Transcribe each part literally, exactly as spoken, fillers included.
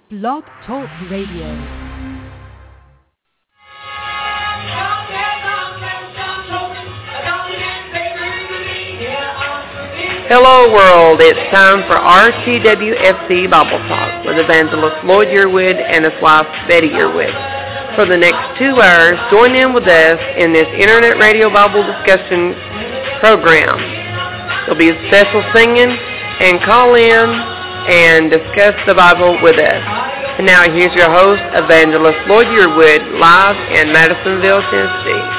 Blog Talk Radio. Hello world, it's time for R T W F C Bible Talk with Evangelist Lloyd Yearwood and his wife Betty Yearwood. For the next two hours, join in with us in this Internet Radio Bible discussion program. There'll be special singing and call in and discuss the Bible with us. And now here's your host, Evangelist Lloyd Yearwood, live in Madisonville, Tennessee.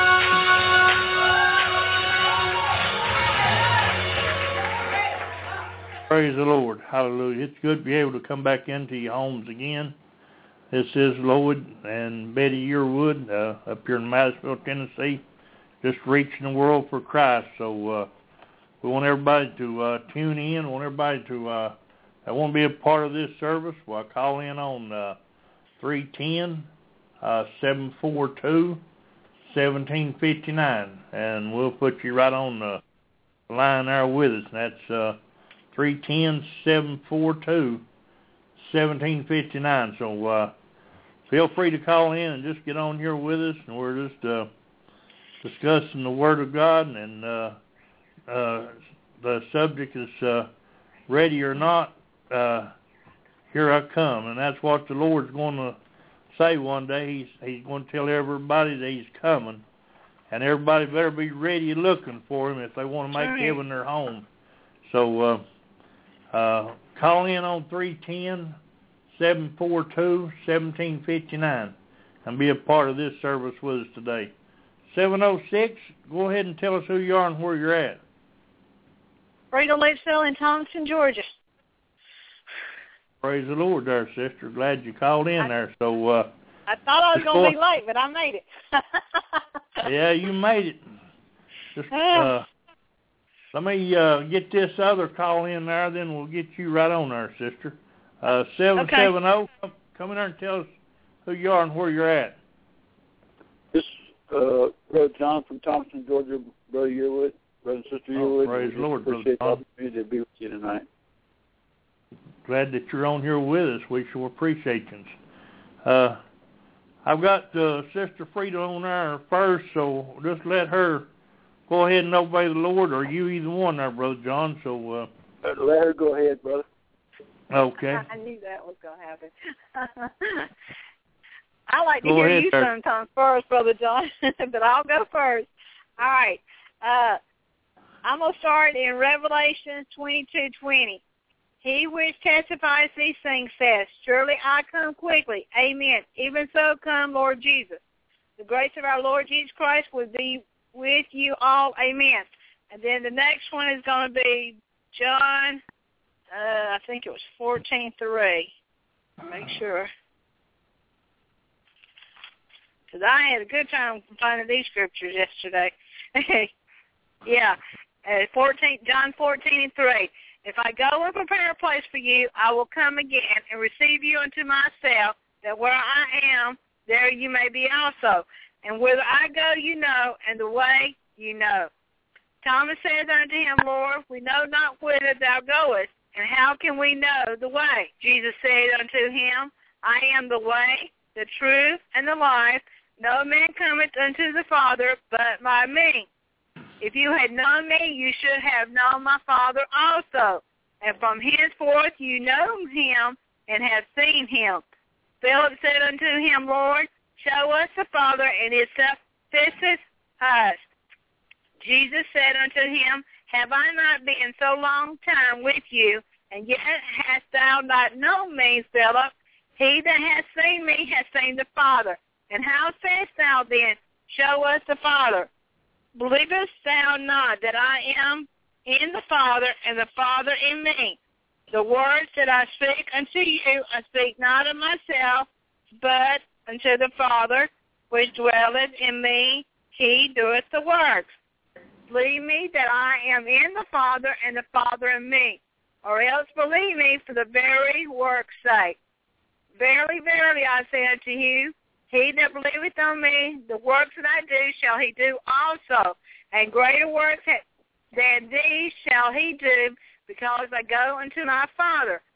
Praise the Lord. Hallelujah. It's good to be able to come back into your homes again. This is Lloyd and Betty Yearwood uh, up here in Madisonville, Tennessee, just reaching the world for Christ. So uh, we want everybody to uh, tune in. We want everybody to uh, that want to be a part of this service. Well, call in on uh, three one zero, seven four two, one seven five nine, and we'll put you right on the line there with us. And that's uh, three one zero, seven four two, one seven five nine. So uh, feel free to call in and just get on here with us. And we're just uh, discussing the Word of God. And uh, uh, the subject is uh, ready or not, uh, here I come. And that's what the Lord's going to say one day. He's, he's going to tell everybody that he's coming. And everybody better be ready looking for him if they want to make Right. heaven their home. So uh, uh, call in on three one zero, seven four two, one seven five nine and be a part of this service with us today. seven oh six, go ahead and tell us who you are and where you're at. Rita Lakesville in Thompson, Georgia. Praise the Lord there, sister. Glad you called in I, there. So uh, I thought I was going to be late, but I made it. Yeah, you made it. Just uh, let me uh, get this other call in there, then we'll get you right on there, sister. Uh, seven seven zero, come, come in there and tell us who you are and where you're at. This uh, Brother John from Thompson, Georgia, Brother Yearwood, Brother and Sister Yearwood. Oh, praise the Lord, Brother John. Appreciate the John. opportunity to be with you tonight. Glad that you're on here with us. We sure appreciate you. Uh, I've got uh, Sister Frida on there first, so just let her go ahead and obey the Lord, or you either one there, Brother John. So uh, let her go ahead, brother. Okay. I knew that was going to happen. I like to go hear ahead, you sir. sometimes first, Brother John, but I'll go first. All right. Uh, I'm going to start in Revelation twenty-two twenty. He which testifies these things says, surely I come quickly. Amen. Even so come, Lord Jesus. The grace of our Lord Jesus Christ will be with you all. Amen. And then the next one is going to be John, uh, I think it was fourteen three. Make sure. Because I had a good time finding these scriptures yesterday. yeah. Uh, fourteen, John fourteen and three. If I go and prepare a place for you, I will come again and receive you unto myself, that where I am, there you may be also. And whither I go, you know, and the way you know. Thomas said unto him, Lord, we know not whither thou goest, and how can we know the way? Jesus said unto him, I am the way, the truth, and the life. No man cometh unto the Father but by me. If you had known me, you should have known my Father also. And from henceforth you know him and have seen him. Philip said unto him, Lord, show us the Father, and it sufficeth us. Jesus said unto him, have I not been so long time with you, and yet hast thou not known me, Philip? He that hath seen me hath seen the Father. And how sayest thou then, show us the Father? Believest thou not that I am in the Father, and the Father in me? The words that I speak unto you, I speak not of myself, but unto the Father, which dwelleth in me, he doeth the works. Believe me that I am in the Father, and the Father in me, or else believe me for the very work's sake. Verily, verily, I say unto you, he that believeth on me, the works that I do shall he do also, and greater works than these shall he do, because I go unto my Father.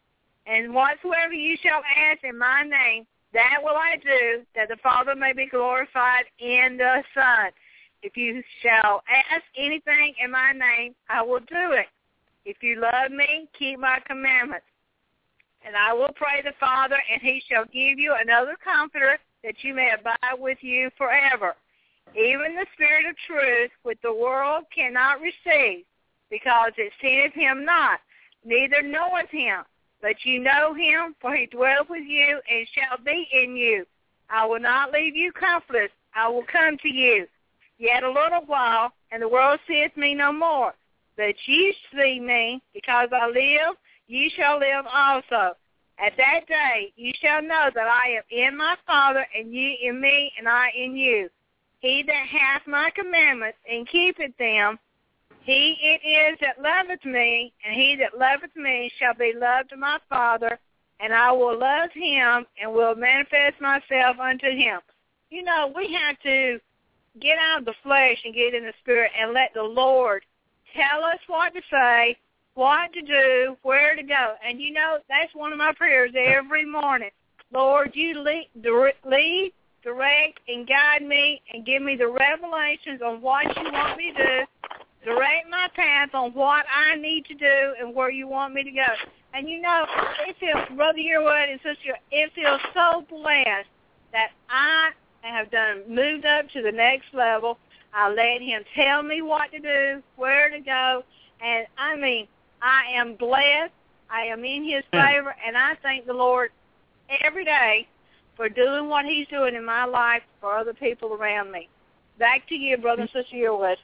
And whatsoever you shall ask in my name, that will I do, that the Father may be glorified in the Son. If you shall ask anything in my name, I will do it. If you love me, keep my commandments. And I will pray the Father, and he shall give you another comforter, that you may abide with you forever. Even the Spirit of truth, which the world cannot receive, because it seeth him not, neither knoweth him. But you know him, for he dwelleth with you, and shall be in you. I will not leave you comfortless. I will come to you. Yet a little while, and the world seeth me no more. But ye see me, because I live, ye shall live also. At that day ye shall know that I am in my Father, and ye in me, and I in you. He that hath my commandments, and keepeth them, he it is that loveth me, and he that loveth me shall be loved of my Father, and I will love him, and will manifest myself unto him. You know, we have to get out of the flesh and get in the Spirit, and let the Lord tell us what to say, what to do, where to go. And, you know, that's one of my prayers every morning. Lord, you lead, lead, direct, and guide me, and give me the revelations on what you want me to do. Direct my path on what I need to do and where you want me to go. And, you know, it feels, Brother Yearwood and Sister, it feels so blessed that I have done moved up to the next level. I let him tell me what to do, where to go. And, I mean, I am blessed. I am in his favor. And I thank the Lord every day for doing what he's doing in my life for other people around me. Back to you, Brother and Sister Yearwood.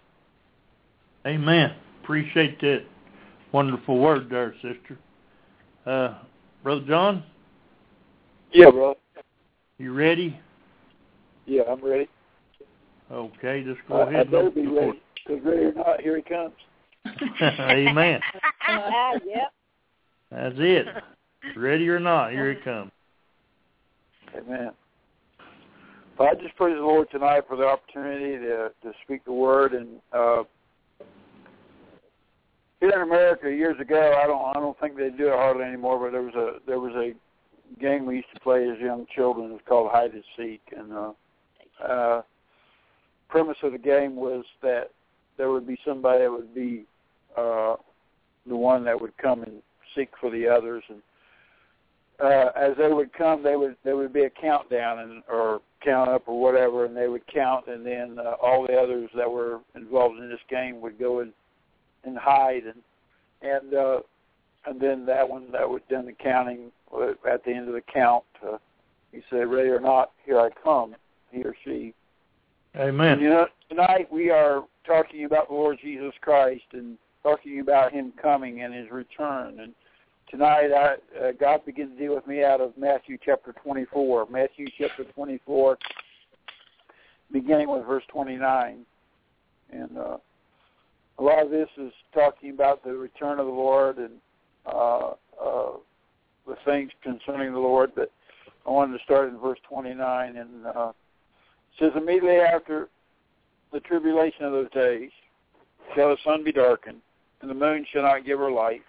Amen. Appreciate that wonderful word there, sister. Uh, Brother John? Yeah, bro. You ready? Yeah, I'm ready. Okay, just go uh, ahead. I better be ready, because ready or not, here he comes. Amen. Yep. That's it. Ready or not, here he comes. Amen. Well, I just praise the Lord tonight for the opportunity to to speak the word. And uh, here in America, years ago, I don't I don't think they do it hardly anymore. But there was a there was a game we used to play as young children. It was called hide and seek. And uh, uh, premise of the game was that there would be somebody that would be uh, the one that would come and seek for the others. And uh, as they would come, they would there would be a countdown and or count up or whatever, and they would count, and then uh, all the others that were involved in this game would go and, and hide, and and uh, and then that one that would done the counting uh, at the end of the count, uh, he said, "Ready or not, here I come," he or she. Amen. And, you know, tonight we are talking about the Lord Jesus Christ and talking about him coming and his return. And tonight I, uh, God began to deal with me out of Matthew chapter twenty-four. Matthew chapter twenty-four, beginning with verse twenty-nine. And uh, a lot of this is talking about the return of the Lord and uh, uh, the things concerning the Lord. But I wanted to start in verse twenty-nine. And uh, it says, immediately after the tribulation of those days shall the sun be darkened, and the moon shall not give her light,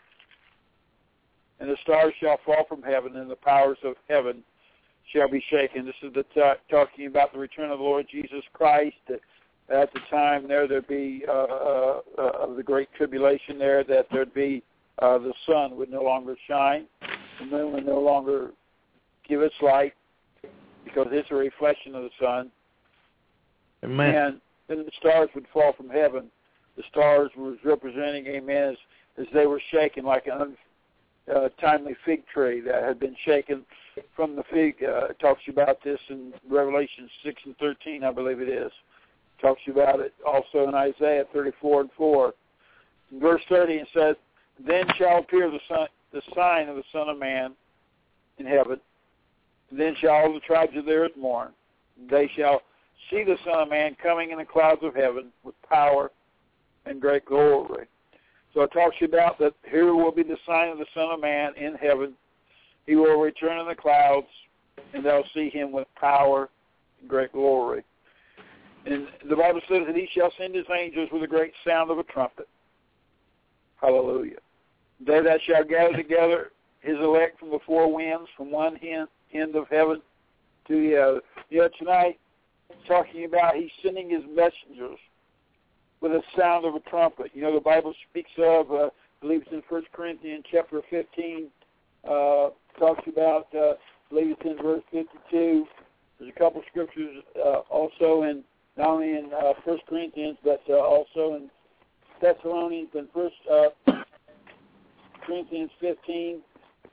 and the stars shall fall from heaven, and the powers of heaven shall be shaken. This is the t- talking about the return of the Lord Jesus Christ. At the time there, there'd be uh, uh, uh, the great tribulation there, that there'd be uh, the sun would no longer shine, the moon would no longer give its light, because it's a reflection of the sun. Amen. And then the stars would fall from heaven. The stars was representing, amen, as, as they were shaken like an untimely uh, fig tree that had been shaken from the fig. Uh, it talks about this in Revelation six and thirteen, I believe it is. It talks about it also in Isaiah thirty-four and four. In verse thirty, it says, then shall appear the, son, the sign of the Son of Man in heaven. And then shall all the tribes of the earth mourn. They shall see the Son of Man coming in the clouds of heaven with power and great glory. So it talks about that here will be the sign of the Son of Man in heaven. He will return in the clouds, and they'll see him with power and great glory. And the Bible says that he shall send his angels with a great sound of a trumpet. Hallelujah. They that shall gather together his elect from the four winds, from one end of heaven to the other. You know, tonight, talking about he's sending his messengers with a sound of a trumpet. You know, the Bible speaks of, uh, I believe it's in First Corinthians chapter fifteen, uh, talks about, uh, I believe it's in verse fifty-two. There's a couple scriptures uh, also in, not only in uh, First Corinthians, but uh, also in Thessalonians and First uh, Corinthians fifteen,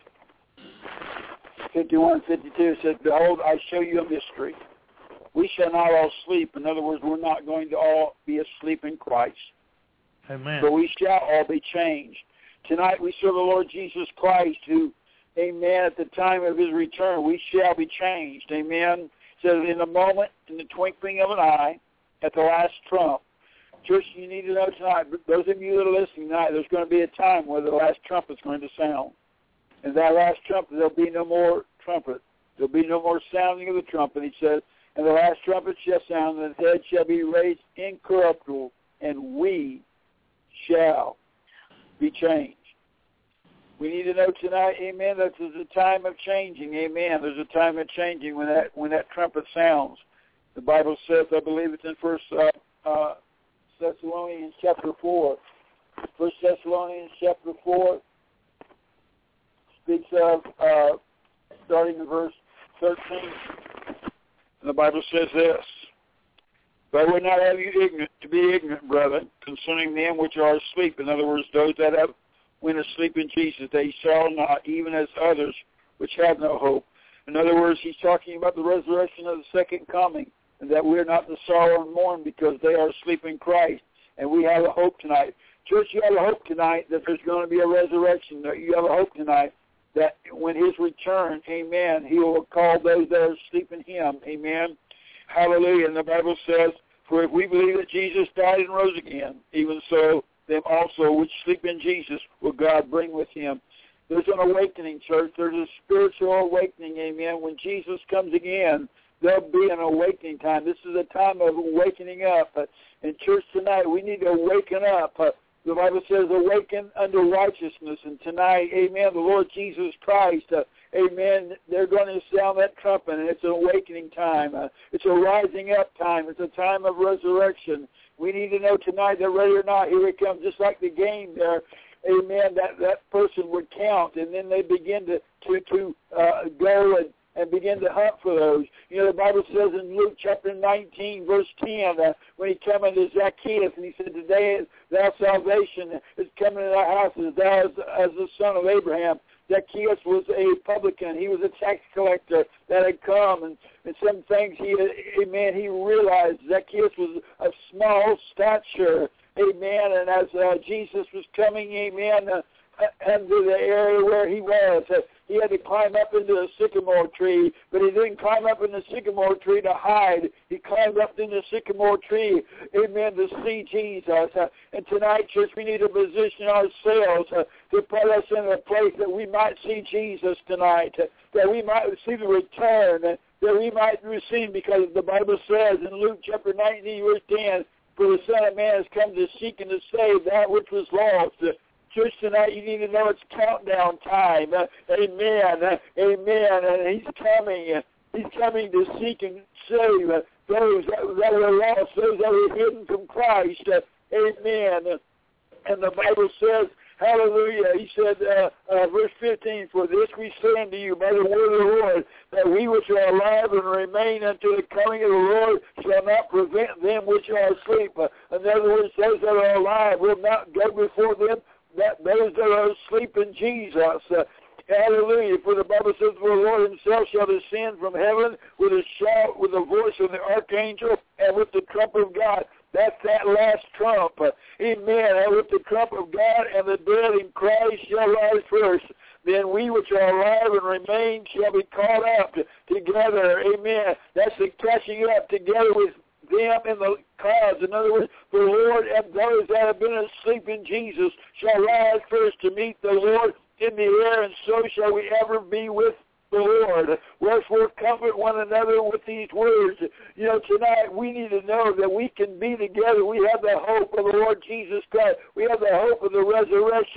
fifty-one, fifty-two. It says, behold, I show you a mystery. We shall not all sleep. In other words, we're not going to all be asleep in Christ. Amen. But we shall all be changed. Tonight we serve the Lord Jesus Christ, who, amen, at the time of his return, we shall be changed. Amen. It says, in a moment, in the twinkling of an eye, at the last trump. Church, you need to know tonight, those of you that are listening tonight, there's going to be a time where the last trumpet is going to sound. And that last trumpet, there'll be no more trumpet. There'll be no more sounding of the trumpet. He says, and the last trumpet shall sound, and the dead shall be raised incorruptible, and we shall be changed. We need to know tonight, amen, that there's a time of changing, amen. There's a time of changing when that when that trumpet sounds. The Bible says, I believe it's in First uh, uh, Thessalonians chapter four. First Thessalonians chapter four speaks of, uh, starting in verse thirteen. And the Bible says this, but I would not have you ignorant to be ignorant, brethren, concerning them which are asleep. In other words, those that have went asleep in Jesus, they shall not, even as others which have no hope. In other words, he's talking about the resurrection of the second coming, and that we're not to sorrow and mourn because they are asleep in Christ. And we have a hope tonight. Church, you have a hope tonight that there's going to be a resurrection. You have a hope tonight that when his return, amen, he will call those that are asleep in him, amen. Hallelujah. And the Bible says, for if we believe that Jesus died and rose again, even so, them also which sleep in Jesus will God bring with him. There's an awakening, church. There's a spiritual awakening, amen. When Jesus comes again, there'll be an awakening time. This is a time of awakening up. Uh, in church tonight, we need to awaken up. Uh, the Bible says, awaken unto righteousness. And tonight, amen, the Lord Jesus Christ, uh, amen, they're going to sound that trumpet, and it's an awakening time. Uh, it's a rising up time. It's a time of resurrection. We need to know tonight that whether or not, here it comes, just like the game there, amen, that, that person would count, and then they begin to, to, to uh, go and, and begin to hunt for those. You know, the Bible says in Luke chapter nineteen, verse ten, uh, when he came into Zacchaeus, and he said, today thou salvation is coming to thy house, as thou as, as the son of Abraham. Zacchaeus was a publican. He was a tax collector that had come, and, and some things he, amen, he realized Zacchaeus was of small stature, amen, and as uh, Jesus was coming, amen, uh, into the area where he was, uh, he had to climb up into a sycamore tree, but he didn't climb up in the sycamore tree to hide. He climbed up in the sycamore tree, amen, to see Jesus. Uh, and tonight, church, we need to position ourselves uh, to put us in a place that we might see Jesus tonight, uh, that we might see the return, uh, that we might receive, because the Bible says in Luke chapter nineteen, verse ten, for the Son of Man has come to seek and to save that which was lost. Uh, Church, tonight you need to know it's countdown time. Uh, amen. Uh, amen. And he's coming. Uh, he's coming to seek and save uh, those that, that were lost, those that were hidden from Christ. Uh, amen. Uh, and the Bible says, hallelujah, he said, uh, uh, verse fifteen, for this we say unto you by the word of the Lord, that we which are alive and remain unto the coming of the Lord shall not prevent them which are asleep. Uh, in other words, those that are alive will not go before them, that those that are asleep in Jesus. Uh, hallelujah. For the Bible says, for the Lord himself shall descend from heaven with a shout, with the voice of the archangel, and with the trump of God. That's that last trump. Uh, amen. And with the trump of God, and the dead in Christ shall rise first. Then we which are alive and remain shall be caught up together. Amen. That's the catching up together with them in the clouds. In other words, the Lord and those that have been asleep in Jesus shall rise first to meet the Lord in the air, and so shall we ever be with the Lord. Wherefore comfort one another with these words. You know, tonight we need to know that we can be together. We have the hope of the Lord Jesus Christ. We have the hope of the resurrection.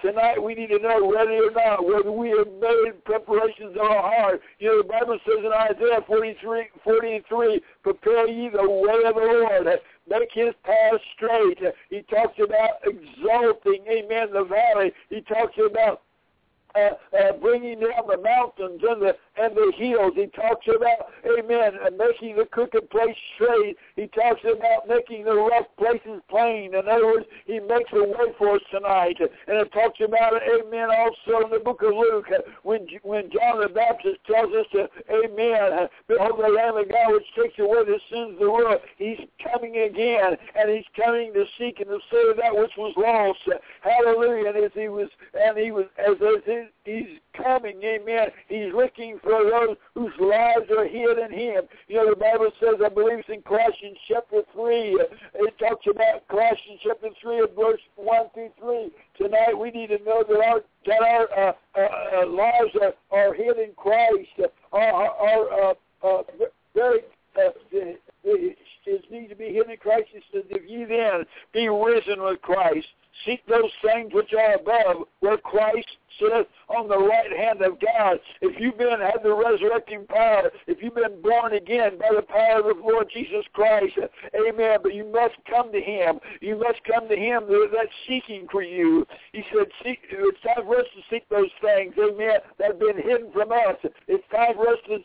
tonight we need to know, ready or not, whether we have made preparations in our heart. You know, the Bible says in Isaiah forty-three, forty and three, prepare ye the way of the Lord, make his path straight. He talks about exalting, amen, the valley. He talks about Uh, uh, bringing down the mountains and the and the hills. He talks about, amen, uh, making the crooked place straight. He talks about making the rough places plain. In other words, he makes a way for us tonight. And it talks about it, amen, also in the book of Luke, uh, when when John the Baptist tells us to, amen, uh, behold the Lamb of God which takes away the sins of the world. He's coming again, and he's coming to seek and to save that which was lost. Uh, hallelujah. And as he was, and he was, as, as he He's coming, amen. He's looking for those whose lives are hid in him. You know, the Bible says, I believe it's in Colossians chapter three, it talks about Colossians chapter three, verse one through three. Tonight we need to know that our, that our uh, uh, uh, lives are, are hid in Christ. Our, our uh, uh, very, uh, it needs to be hidden in Christ. It says, if ye then be risen with Christ, seek those things which are above, where Christ sitteth on the right hand of God. If you've been had the resurrecting power, if you've been born again by the power of the Lord Jesus Christ, amen, but you must come to him. You must come to him that's seeking for you. He said, seek, it's time for us to seek those things, amen, that have been hidden from us. It's time for us to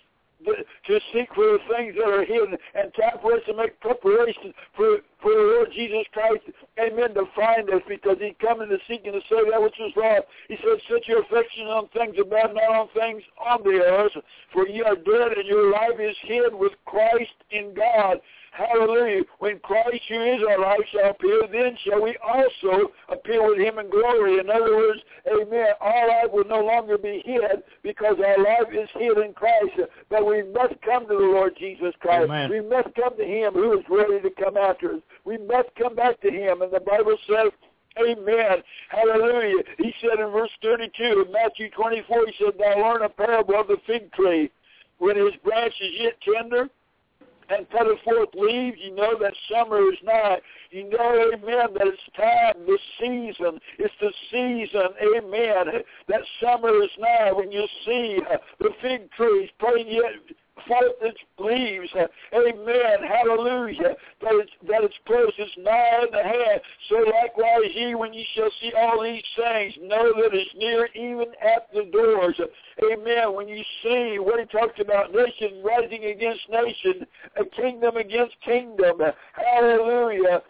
to seek for the things that are hidden, and time for us to make preparations for, for the Lord Jesus Christ, amen, to find us, because he's coming to seek and to save that which is lost. He said, set your affection on things above, not on things on the earth, for ye are dead, and your life is hid with Christ in God. Hallelujah. When Christ, who is our life, shall appear, then shall we also appear with him in glory. In other words, amen, our life will no longer be hid, because our life is hid in Christ. But we must come to the Lord Jesus Christ. Amen. We must come to him who is ready to come after us. We must come back to him. And the Bible says, amen. Hallelujah. He said in verse thirty-two of Matthew twenty-four, he said, thou learn a parable of the fig tree. When his branch is yet tender, and putteth forth leaves, you know that summer is nigh. You know, amen, that it's time, the season. It's the season, amen. That summer is nigh when you see uh, the fig trees putting yet forth its leaves. Uh, amen. Hallelujah. That it's, that its close is nigh in the hand. So likewise ye, when ye shall see all these things, know that it's near, even at the doors. Uh, amen. When you see what he talks about, nation rising against nation, a kingdom against kingdom. Uh, hallelujah.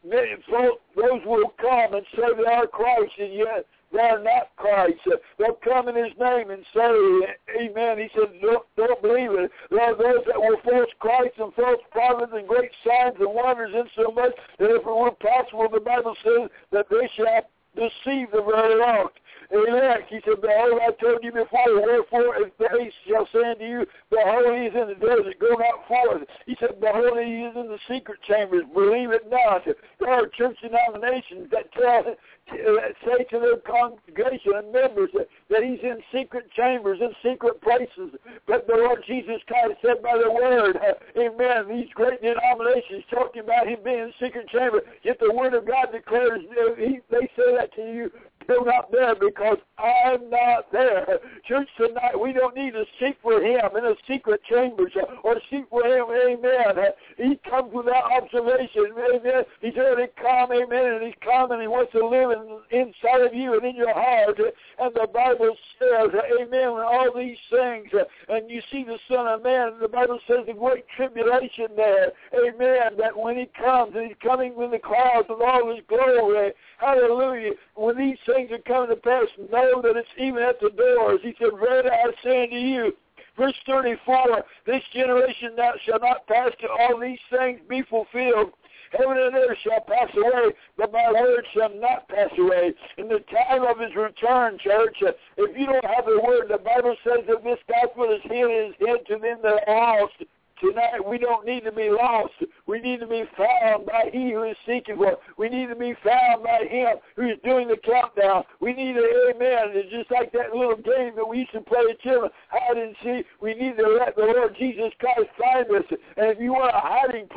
Those will come and say they are Christ, and yet they are not Christ. They'll come in his name and say, amen. He said, don't, don't believe it. There are those that will false Christ and false prophets and great signs and wonders, insomuch that if it were possible, the Bible says that they shall deceive the very elect. Amen. He said, behold, I told you before, wherefore if they shall say unto you, behold, he is in the desert, go not forth. He said, behold, he is in the secret chambers, believe it not. There are church denominations that tell, say to their congregation and members that, that he's in secret chambers, in secret places. But the Lord Jesus Christ said by the word, amen, these great denominations talking about him being in the secret chamber, yet the word of God declares, he, they say that to you, go not there, because I'm not there. Church, tonight, we don't need to seek for him in a secret chambers or seek for him, amen. He comes without observation, amen. He's already come, amen, and he's come and he wants to live in, inside of you and in your heart. And the Bible says, amen, all these things, and you see the Son of Man, the Bible says the great tribulation there, amen, that when he comes, and he's coming with the clouds with all his glory, hallelujah, when these things are coming to pass, know that it's even at the doors. He said, verily I say unto you, verse thirty-four, this generation now shall not pass till all these things be fulfilled. Heaven and earth shall pass away, but my word shall not pass away. In the time of his return, church, if you don't have the word, the Bible says that this gospel is hid, is hid to them that are lost. Tonight, we don't need to be lost. We need to be found by he who is seeking for. We need to be found by him who is doing the countdown. We need to, amen. It's just like that little game that we used to play at children, hide and seek. We need to let the Lord Jesus Christ find us. And if you want a hiding place,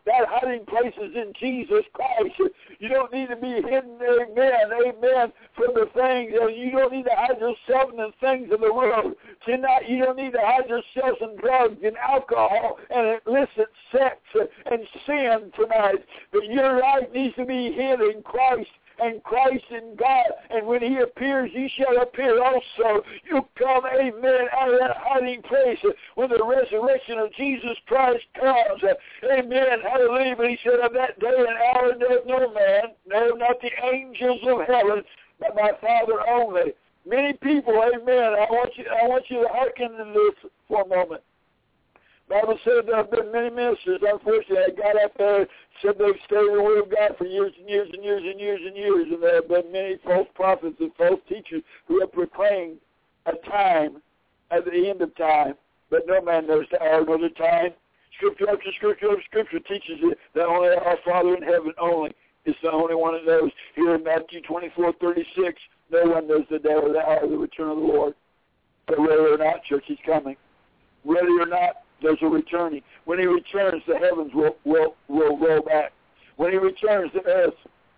That hiding place is in Jesus Christ. You don't need to be hidden, amen, amen, from the things. You don't need to hide yourself in the things of the world. Tonight, you don't need to hide yourself in drugs and alcohol and illicit sex and sin tonight. But your life needs to be hid in Christ, and Christ in God. And when he appears, he shall appear also. You come, amen, out of that hiding place when the resurrection of Jesus Christ comes. Amen, hallelujah. But he said, of that day and hour knoweth no man, no, not the angels of heaven, but my Father only. Many people, amen, I want you, I want you to hearken to this for a moment. Bible said there have been many ministers, unfortunately, that got up there, said they've studied the Word of God for years and years and years and years and years, and there have been many false prophets and false teachers who have proclaimed a time at the end of time, but no man knows the hour nor the time. Scripture after scripture after scripture teaches it that only our Father in heaven only is the only one that knows. Here in Matthew twenty-four thirty-six, no one knows the day or the hour of the return of the Lord. But whether or not, church, he's coming. Whether or not, there's a returning. When he returns, the heavens will, will, will roll back. When he returns, the earth,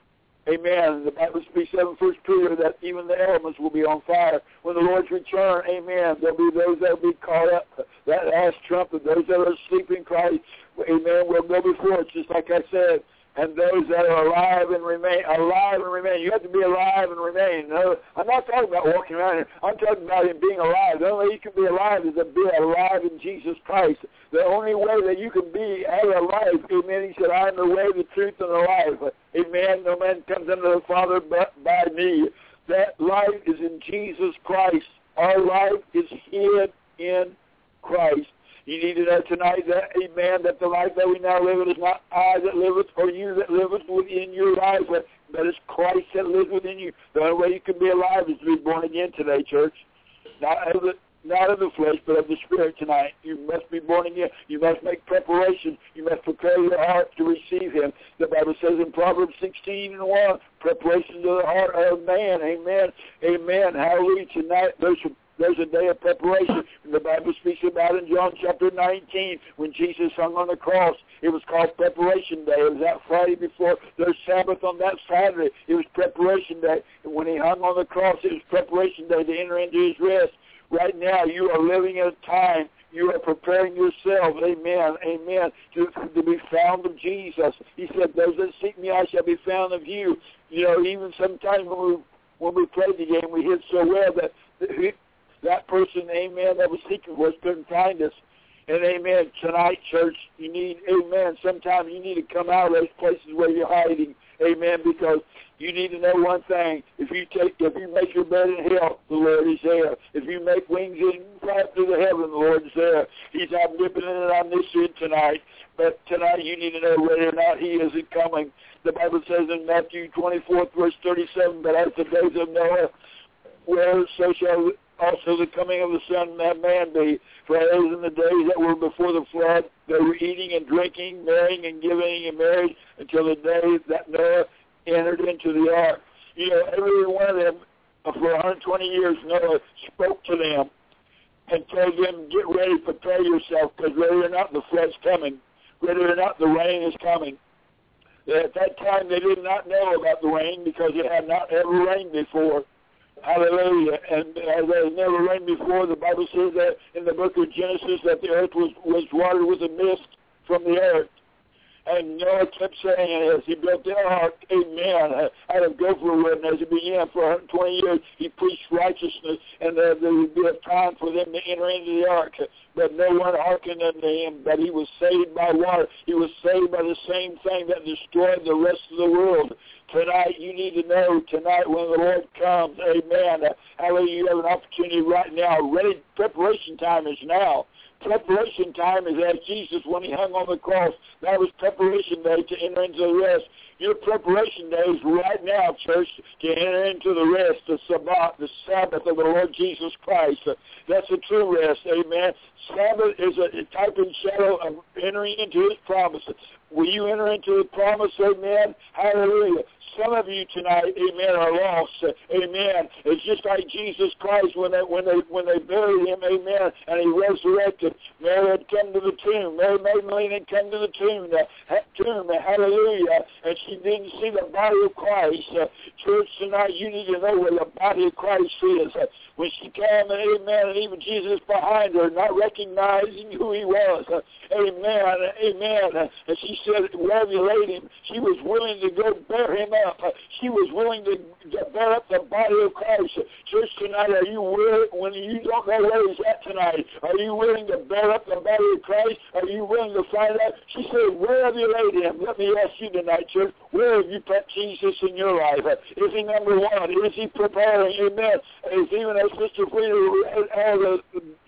amen, the Bible speaks of in First Peter that even the elements will be on fire. When the Lord's return, amen, there'll be those that will be caught up, that last trumpet, those that are asleep in Christ, amen, will go before it, just like I said. And those that are alive and remain, alive and remain. You have to be alive and remain. No, I'm not talking about walking around here. I'm talking about him being alive. The only way you can be alive is to be alive in Jesus Christ. The only way that you can be alive, amen, he said, I am the way, the truth, and the life. Amen. No man comes unto the Father but by me. That life is in Jesus Christ. Our life is hid in Christ. You need to know tonight that, amen, that the life that we now live in is not I that liveth or you that liveth within your life, but, but it's Christ that lives within you. The only way you can be alive is to be born again today, church. Not of the, not of the flesh, but of the Spirit tonight. You must be born again. You must make preparation. You must prepare your heart to receive him. The Bible says in Proverbs sixteen and one, preparation to the heart of man. Amen. Amen. Hallelujah. Tonight, there's a There's a day of preparation. And the Bible speaks about in John chapter nineteen, when Jesus hung on the cross. It was called Preparation Day. It was that Friday before their Sabbath on that Saturday. It was Preparation Day. And when he hung on the cross, it was Preparation Day to enter into his rest. Right now, you are living at a time. You are preparing yourself, amen, amen, to, to be found of Jesus. He said, those that seek me, I shall be found of you. You know, even sometimes when we, when we played the game, we hit so well that the, that person, amen, that was seeking for us couldn't find us. And amen, tonight, church, you need, amen, sometimes you need to come out of those places where you're hiding, amen, because you need to know one thing. If you take, if you make your bed in hell, the Lord is there. If you make wings and fly through the heaven, the Lord is there. He's omnipotent and omniscient tonight. But tonight you need to know whether or not he isn't coming. The Bible says in Matthew twenty-four, verse thirty-seven, but as the days of Noah, where so shall also the coming of the Son of Man be. For as in the days that were before the flood, they were eating and drinking, marrying and giving and married, until the day that Noah entered into the ark. You know, every one of them, for one hundred twenty years, Noah spoke to them and told them, get ready, prepare yourself, because whether or not the flood's coming, whether or not the rain is coming. At that time, they did not know about the rain because it had not ever rained before. Hallelujah. And as it has never rained before, the Bible says that in the book of Genesis that the earth was, was watered with a mist from the earth. And Noah kept saying as he built the ark, amen, out of gopher wood, and as he began for one hundred twenty years, he preached righteousness, and uh, there would be a time for them to enter into the ark. But no one hearkened unto him, but he was saved by water. He was saved by the same thing that destroyed the rest of the world. Tonight, you need to know, tonight when the Lord comes, amen, hallelujah, you have an opportunity right now. Ready, preparation time is now. Preparation time is as Jesus, when he hung on the cross, that was preparation day to enter into the rest. Your preparation day is right now, church, to enter into the rest, the Sabbath, the Sabbath of the Lord Jesus Christ. That's a true rest, amen. Sabbath is a type and shadow of entering into his promises. Will you enter into the promise, amen? Hallelujah. Some of you tonight, amen, are lost, amen. It's just like Jesus Christ when they when they when they buried him, amen, and he resurrected. Mary had come to the tomb. Mary Magdalene had come to the tomb, uh, tomb, uh, hallelujah, and she didn't see the body of Christ. Uh, church, tonight you need to know where the body of Christ is. Uh, when she came, and amen, and even Jesus behind her, not recognizing who he was. Uh, amen, amen. Uh, and she said, where have you laid him? She was willing to go bear him up. Uh, she was willing to, to bear up the body of Christ. Uh, church, tonight, are you willing, when you don't know where he's at tonight, are you willing to bear up the body of Christ? Are you willing to find out? She said, where have you laid him? Let me ask you tonight, church, where have you put Jesus in your life? Uh, is he number one? Is he preparing? Amen. Is even as Sister Frida read out of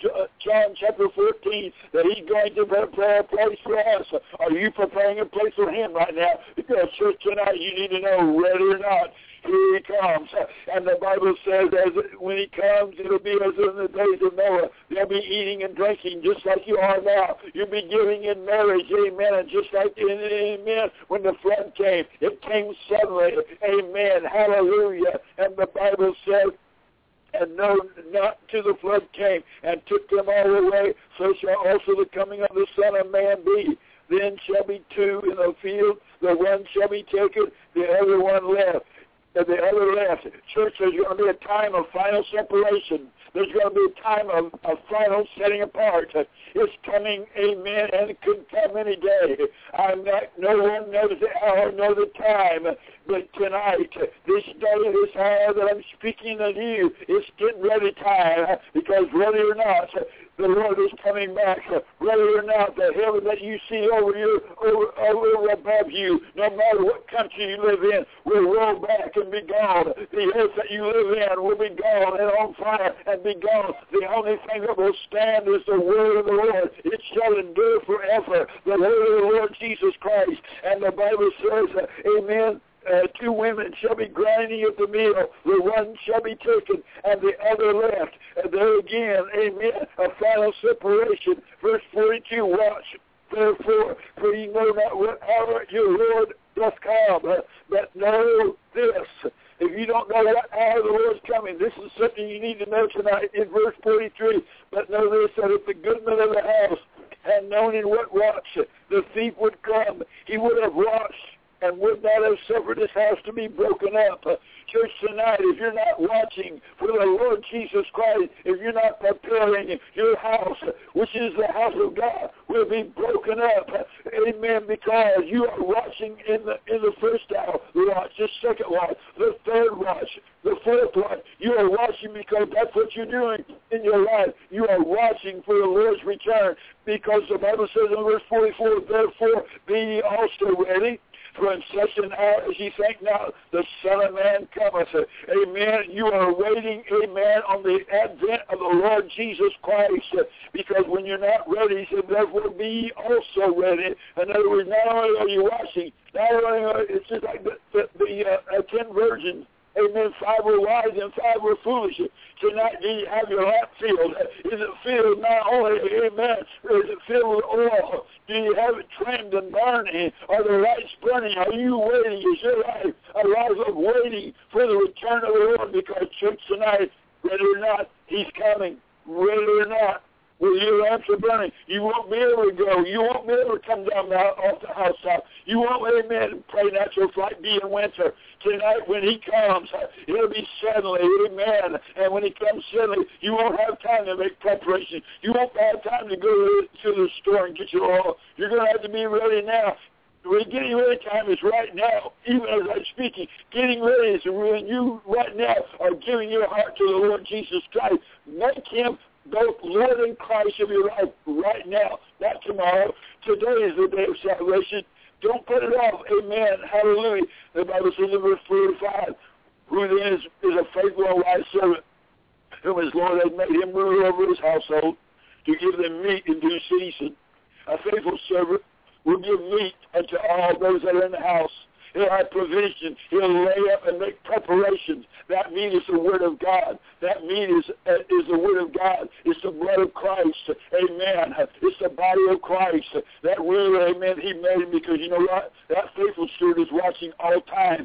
John chapter fourteen, that he's going to prepare a place for us. Are you preparing a place for him right now? Because church, tonight you need to know, ready or not, here he comes. And the Bible says as when he comes, it'll be as in the days of Noah. They'll be eating and drinking just like you are now. You'll be giving in marriage, amen. And just like, in, amen, when the flood came, it came suddenly, amen, hallelujah. And the Bible says, and no, not to the flood came, and took them all away, so shall also the coming of the Son of Man be. Then shall be two in the field, the one shall be taken, the other one left. And the other left. Church, there's going to be a time of final separation. There's going to be a time of, of final setting apart. It's coming, amen, and it could come any day. I'm not, no one knows the hour nor the time, but tonight, this day, this hour that I'm speaking to you, it's getting ready time, because ready or not, the Lord is coming back. Whether or not the heaven that you see over you, over, over above you, no matter what country you live in, will roll back and be gone. The earth that you live in will be gone and on fire and be gone. The only thing that will stand is the word of the Lord. It shall endure forever. The word of the Lord Jesus Christ. And the Bible says, uh, amen, Uh, two women shall be grinding at the mill. The one shall be taken and the other left. And there again, amen, a final separation. Verse forty-two, watch, therefore, for ye know not what hour your Lord doth come. Uh, but know this. If you don't know what hour the Lord's coming, this is something you need to know tonight in verse forty-three. But know this, that if the goodman of the house had known in what watch the thief would come, he would have watched and would not have suffered his house to be broken up. Uh, church, tonight, if you're not watching for the Lord Jesus Christ, if you're not preparing, your house, which is the house of God, will be broken up. Uh, amen, because you are watching in the in the first hour, the watch, the second watch, the third watch, the fourth watch. You are watching because that's what you're doing in your life. You are watching for the Lord's return, because the Bible says in verse forty-four, therefore be ye also ready, for in such an hour as ye think now, the Son of Man cometh. Amen. You are waiting, amen, on the advent of the Lord Jesus Christ, because when you're not ready, he said, therefore be ye also ready. In other words, not only are you watching, not only are, it's just like the, the, the uh, ten virgins. Amen. Five were wise and five were foolish. Tonight, do you have your lamp filled? Is it filled not only, amen, or is it filled with oil? Do you have it trimmed and burning? Are the lights burning? Are you waiting? Is your life a life of waiting for the return of the Lord? Because church tonight, whether or not he's coming, whether or not, well, your lamps are burning, you won't be able to go. You won't be able to come down the, off the housetop. You won't, amen, play natural flight be in winter. Tonight when he comes, it'll be suddenly, amen. And when he comes suddenly, you won't have time to make preparation. You won't have time to go to the store and get your oil. You're going to have to be ready now. The getting ready time is right now, even as I'm speaking. Getting ready is when you right now are giving your heart to the Lord Jesus Christ. Make him both Lord and Christ of your life right now, not tomorrow. Today is the day of salvation. Don't put it off. Amen. Hallelujah. The Bible says in verse forty-five, who then is, is a faithful and wise servant, whom his Lord has made him ruler over his household, to give them meat in due season. A faithful servant will give meat unto all those that are in the house. He'll have provision. He'll lay up and make preparations. That meat is the Word of God. That meat is uh, is the Word of God. It's the blood of Christ. Amen. It's the body of Christ. That ruler, amen, he made him because you know what? That faithful steward is watching all times.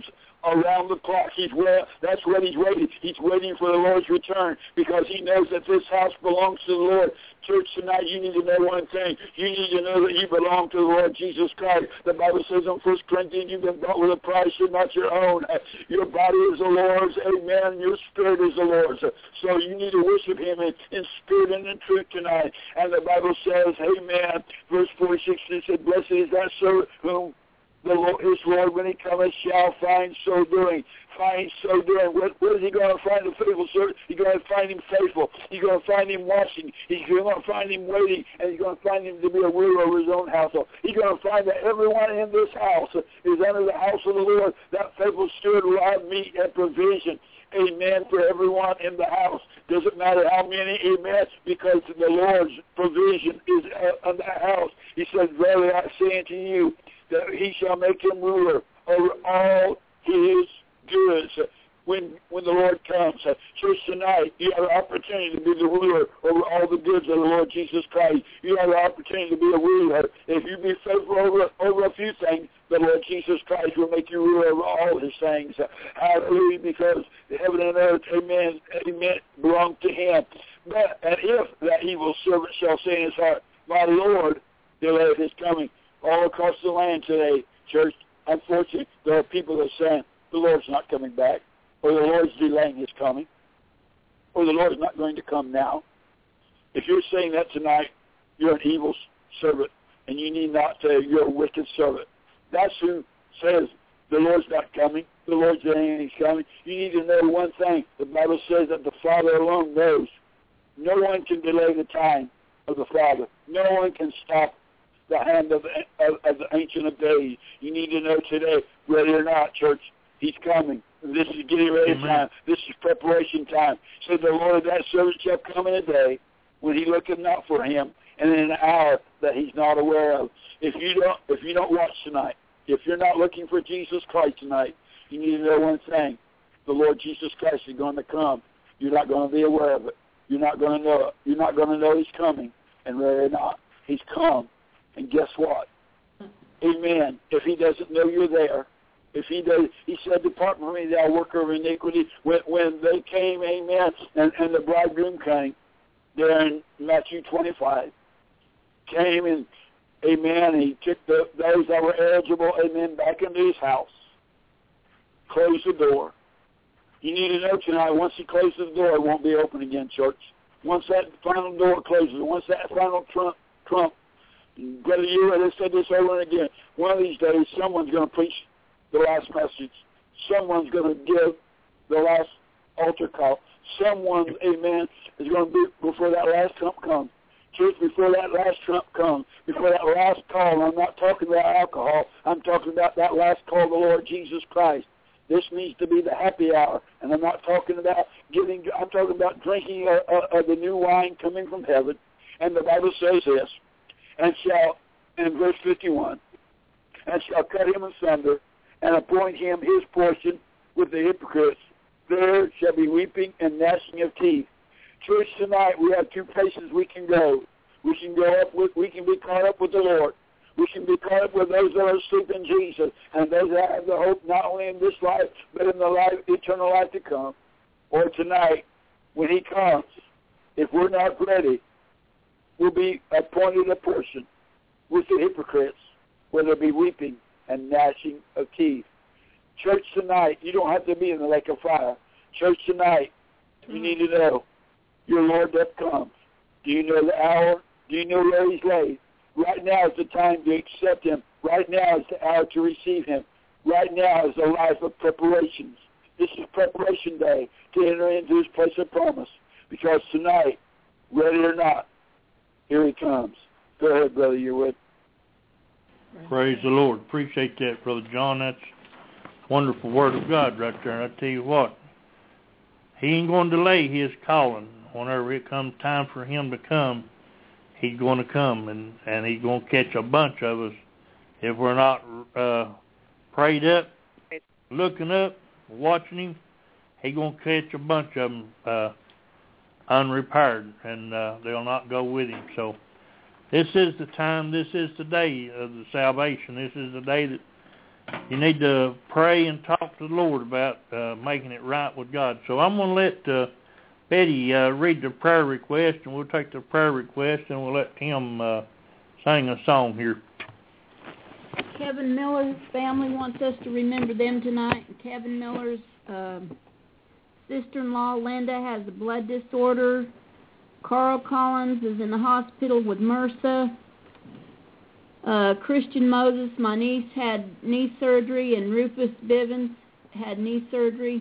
around the clock. He's well, that's what he's waiting. He's waiting for the Lord's return because he knows that this house belongs to the Lord. Church, tonight you need to know one thing. You need to know that you belong to the Lord Jesus Christ. The Bible says in First Corinthians, you've been bought with a price, you're not your own. Your body is the Lord's, amen. Your spirit is the Lord's. So you need to worship him in, in spirit and in truth tonight. And the Bible says, amen, verse forty-six, it said, blessed is that servant whom the Lord, his Lord, when he cometh, shall find so doing. Find so doing. What, what is he going to find? A faithful servant? He's going to find him faithful. He's going to find him watching. He's going to find him waiting, and he's going to find him to be a ruler over his own household. He's going to find that everyone in this house is under the house of the Lord. That faithful steward will have meat and provision. Amen, for everyone in the house. Doesn't matter how many, amen, because the Lord's provision is in the house. He said, verily I say unto you, that he shall make him ruler over all his goods when when the Lord comes. Uh, church, tonight, you have the opportunity to be the ruler over all the goods of the Lord Jesus Christ. You have the opportunity to be a ruler. If you be faithful over, over a few things, the Lord Jesus Christ will make you ruler over all his things. Uh, hallelujah, because heaven and earth, amen, amen, belong to him. But, and if that evil servant shall say in his heart, my Lord delayeth his coming, all across the land today, church, unfortunately, there are people that are saying, the Lord's not coming back, or the Lord's delaying his coming, or the Lord's not going to come now. If you're saying that tonight, you're an evil servant, and you need not say you're a wicked servant. That's who says the Lord's not coming, the Lord's delaying his coming. You need to know one thing. The Bible says that the Father alone knows. No one can delay the time of the Father. No one can stop the hand of, of, of the Ancient of Days. You need to know today, whether or not, church, he's coming. This is getting ready Amen. Time. This is preparation time. So the Lord, that servant shall come in a day when he looketh not for him, and in an hour that he's not aware of. If you don't, if you don't watch tonight, if you're not looking for Jesus Christ tonight, you need to know one thing: the Lord Jesus Christ is going to come. You're not going to be aware of it. You're not going to know it. You're not going to know he's coming, and whether or not he's come. And guess what? Amen. If he doesn't know you're there, if he does, he said, depart from me, thou worker of iniquity. When, when they came, amen, and, and the bridegroom came, there in Matthew twenty-five, came and, amen, he took the, those that were eligible, amen, back into his house, closed the door. You need to know tonight, once he closes the door, it won't be open again, church. Once that final door closes, once that final trump, trump, Brother, you have said this over and again. One of these days, someone's going to preach the last message. Someone's going to give the last altar call. Someone, amen, is going to be before that last trump comes. Church, before that last trump comes, before that last call, I'm not talking about alcohol. I'm talking about that last call of the Lord Jesus Christ. This needs to be the happy hour, and I'm not talking about giving. I'm talking about drinking of, of the new wine coming from heaven. And the Bible says this. And shall, in verse fifty-one, and shall cut him asunder, and appoint him his portion with the hypocrites. There shall be weeping and gnashing of teeth. Church, tonight we have two places we can go. We can go up with, we can be caught up with the Lord. We can be caught up with those that are asleep in Jesus, and those that have the hope not only in this life, but in the life, eternal life to come. Or tonight, when he comes, if we're not ready, will be appointed a portion with the hypocrites, where there be weeping and gnashing of teeth. Church, tonight, you don't have to be in the lake of fire. Church, tonight, you need to know your Lord doth come. Do you know the hour? Do you know where he's laid? Right now is the time to accept him. Right now is the hour to receive him. Right now is the life of preparations. This is preparation day to enter into his place of promise. Because tonight, ready or not, here he comes. Go ahead, Brother Yearwood. Praise the Lord. Appreciate that, Brother John. That's wonderful word of God right there. And I tell you what, he ain't going to delay his calling. Whenever it comes time for him to come, he's going to come, and, and he's going to catch a bunch of us. If we're not uh, prayed up, looking up, watching him, he's going to catch a bunch of them uh, unrepaired, and uh, they'll not go with him. So this is the time, this is the day of the salvation. This is the day that you need to pray and talk to the Lord about uh, making it right with God. So I'm going to let uh, Betty uh, read the prayer request, and we'll take the prayer request, and we'll let Tim uh, sing a song here. Kevin Miller's family wants us to remember them tonight. Kevin Miller's uh, sister-in-law, Linda, has a blood disorder. Carl Collins is in the hospital with MRSA. Uh, Christian Moses, my niece, had knee surgery, and Rufus Bivens had knee surgery.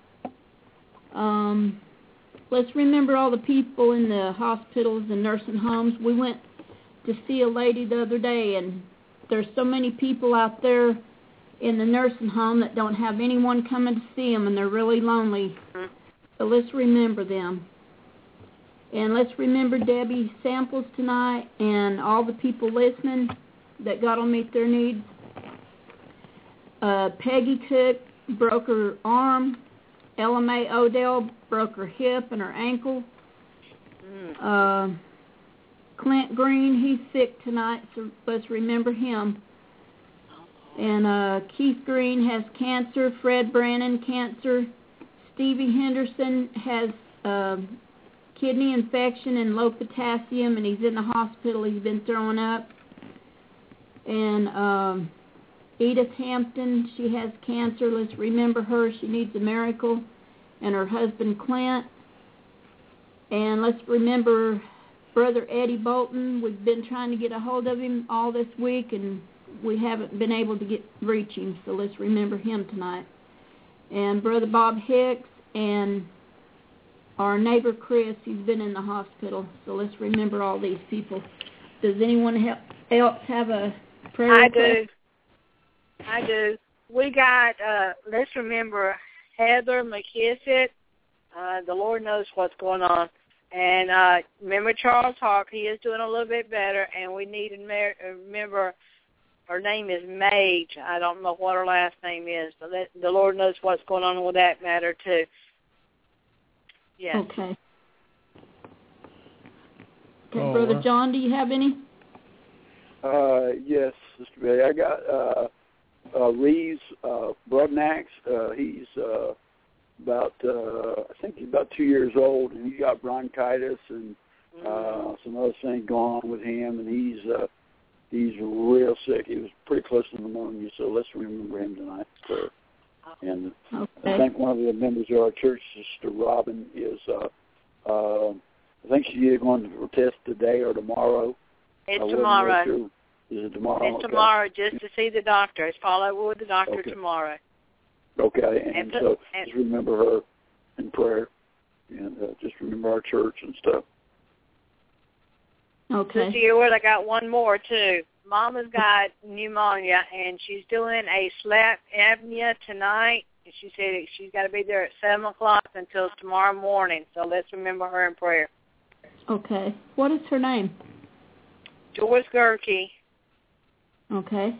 Um, let's remember all the people in the hospitals and nursing homes. We went to see a lady the other day, and there's so many people out there in the nursing home that don't have anyone coming to see them, and they're really lonely. So let's remember them. And let's remember Debbie Samples tonight and all the people listening that God will meet their needs. Uh, Peggy Cook broke her arm. Ella Mae Odell broke her hip and her ankle. Uh, Clint Green, he's sick tonight, so let's remember him. And uh, Keith Green has cancer. Fred Brannon, cancer. Stevie Henderson has uh, kidney infection and low potassium, and he's in the hospital. He's been throwing up. And um, Edith Hampton, she has cancer. Let's remember her. She needs a miracle. And her husband, Clint. And let's remember Brother Eddie Bolton. We've been trying to get a hold of him all this week, and we haven't been able to get reach him, so let's remember him tonight. And Brother Bob Hicks and our neighbor Chris, he's been in the hospital, so let's remember all these people. Does anyone else have a prayer I request? do. I do. We got, uh, let's remember Heather McKissick. Uh, the Lord knows what's going on. And uh, remember Charles Hawk. He is doing a little bit better, and we need to remember her name is Mage. I don't know what her last name is, but that, the Lord knows what's going on with that matter, too. Yes. Okay. Okay, oh, Brother John, do you have any? Uh, yes, Sister Betty. I got uh, uh, Reeves uh, Brudnax. Uh, he's uh, about, uh, I think he's about two years old, and he's got bronchitis and uh, mm-hmm. some other things going on with him, and he's uh, he's real sick. He was pretty close to pneumonia, so let's remember him tonight. So, and okay. I think one of the members of our church, Sister Robin, is, uh, uh, I think she's either going to test today or tomorrow. It's tomorrow. Sure. Is it tomorrow? It's okay. tomorrow, just to see the doctor. It's follow with the doctor okay. tomorrow. Okay, and, and so and, just remember her in prayer, and uh, just remember our church and stuff. Okay. Sister Ewart, I got one more, too. Mama's got pneumonia, and she's doing a sleep apnea tonight. And she said she's got to be there at seven o'clock until tomorrow morning, so let's remember her in prayer. Okay. What is her name? Joyce Gerke. Okay.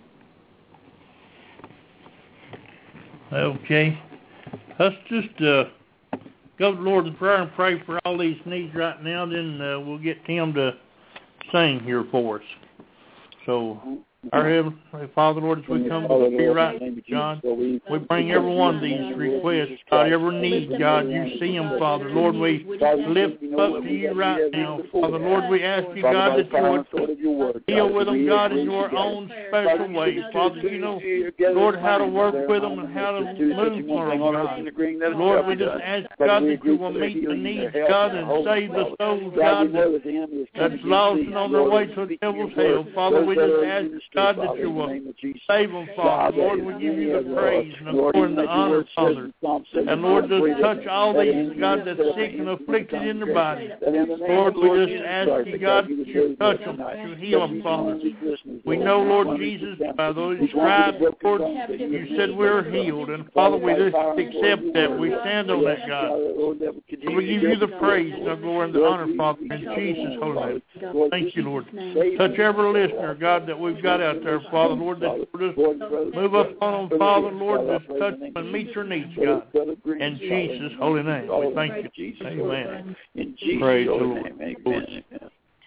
Okay. Let's just uh, go to the Lord in prayer and pray for all these needs right now. Then uh, we'll get Tim to sing here for us. So, our Heavenly Father, Lord, as we come to you right now, God, we bring every one of these requests, God, every need, God, you see them, Father. Lord, we lift up to you right now, Father. Lord, we ask you, God, that you would deal with them, God, in your own special way. Father, you know, Lord, how to work with them and how to move for them, God. Lord, we just ask, God, that you will meet the needs, God, and save the souls, God, that's lost and on their way to the devil's hell. Father, we just ask, God, that you will save them, Father. Lord, we give you the praise and the glory and the honor, Father. And Lord, just touch all these, God, that's sick and afflicted in their body. Lord, we just ask you, God, that you touch them, that you heal them, Father. We know, Lord Jesus, by those stripes, Lord, you said we're healed. And Father, we just accept that. We stand on that, God. And we give you the praise and the glory and the honor, Father, in Jesus' holy name. Thank you, Lord. Touch every listener, God, that we've got out there, Father, Lord, that just move up on them, Father, Lord, just touch them and meet your needs, God. In Jesus' holy name, we thank you. Amen. Praise the Lord. Amen.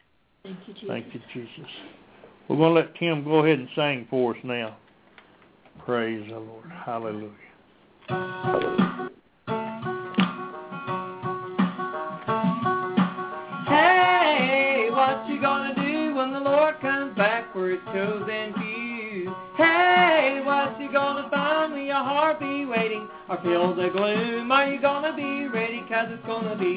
Thank you, Jesus. We're going to let Tim go ahead and sing for us now. Praise the Lord. Hallelujah. Hey, what you gonna do when the Lord comes back for His chosen few? Hey, what you gonna find when your heart be waiting or feel the gloom? Are you gonna be ready, 'cause it's gonna be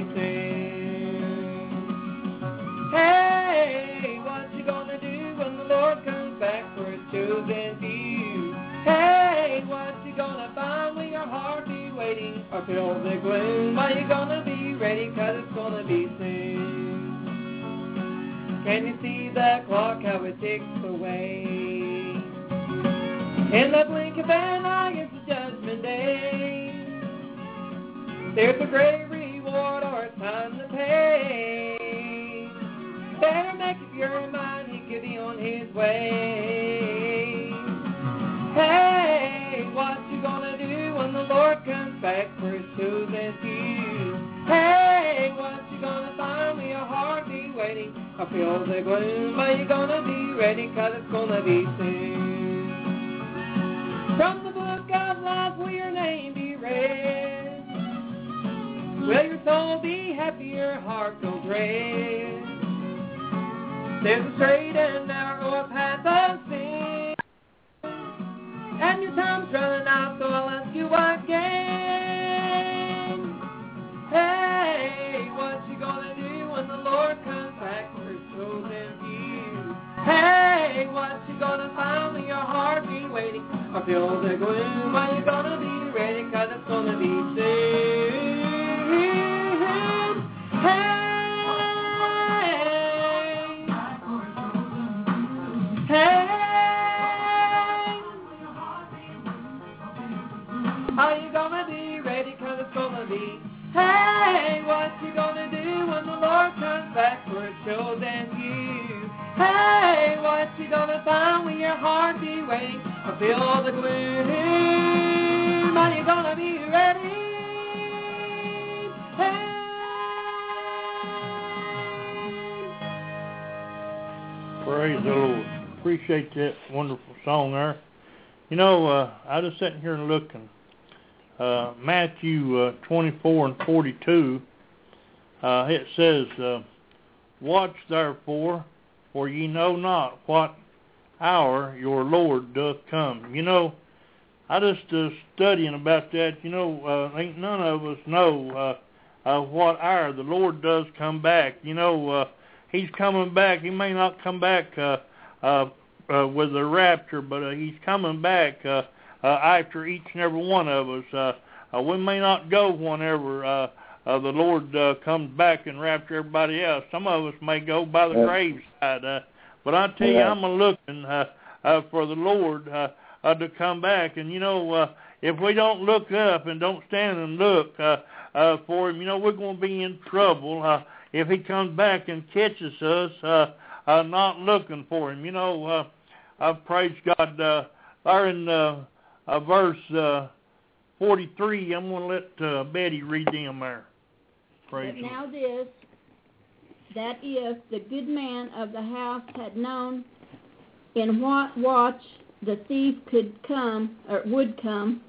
soon? Hey, what you gonna do when the Lord comes back for His chosen few? Hey, what you gonna find when your heart be waiting or feel the gloom? Are you gonna be ready, 'cause it's gonna be soon? Can you see that clock, how it ticks away? In the blink of an eye, it's the judgment day. There's a great reward or a time to pay. Better make up your mind, he could be on his way. Hey, what you gonna do when the Lord comes back for His chosen few? Hey, what you gonna find when your heart be waiting or feel the gloom? Are you gonna be ready, 'cause it's gonna be soon? From the book of life will your name be read? Will your soul be happy, your heart go dread? There's a straight and narrow path of sin, and your time's running out, so I'll ask you again. Hey, what you gonna do when the Lord comes back for His chosen few? Hey, what you gonna find when your heart be waiting or feel the gloom? Are you gonna be ready, 'cause it's gonna be soon? Hey, hey, are you gonna be ready, 'cause it's gonna be? Hey, what you gonna do when the Lord comes back for His chosen few? Hey, what you gonna find when your heart be waiting or feel the gloom? Are you gonna be ready? Hey. Praise the Lord. Appreciate that wonderful song there. You know, uh, I was sitting here and looking. Uh, Matthew uh, twenty-four and forty-two, uh, it says, uh, watch therefore, for ye know not what hour your Lord doth come. You know, I just uh, studying about that. You know, uh, ain't none of us know uh, uh, what hour the Lord does come back. You know, uh, He's coming back. He may not come back uh, uh, uh, with the rapture, but uh, He's coming back uh, uh, after each and every one of us. Uh, uh, we may not go whenever uh, uh, the Lord uh, comes back and rapture everybody else. Some of us may go by the yeah. graveside. Uh, but I tell you, I'm looking uh, uh, for the Lord uh, uh, to come back. And, you know, uh, if we don't look up and don't stand and look uh, uh, for Him, you know, we're going to be in trouble uh, if He comes back and catches us uh, uh, not looking for Him. You know, uh, I praise God. Uh, there in uh, uh, verse uh, forty-three, I'm going to let uh, Betty read them there. Praise but now this, that if the good man of the house had known in what watch the thief could come, or would come,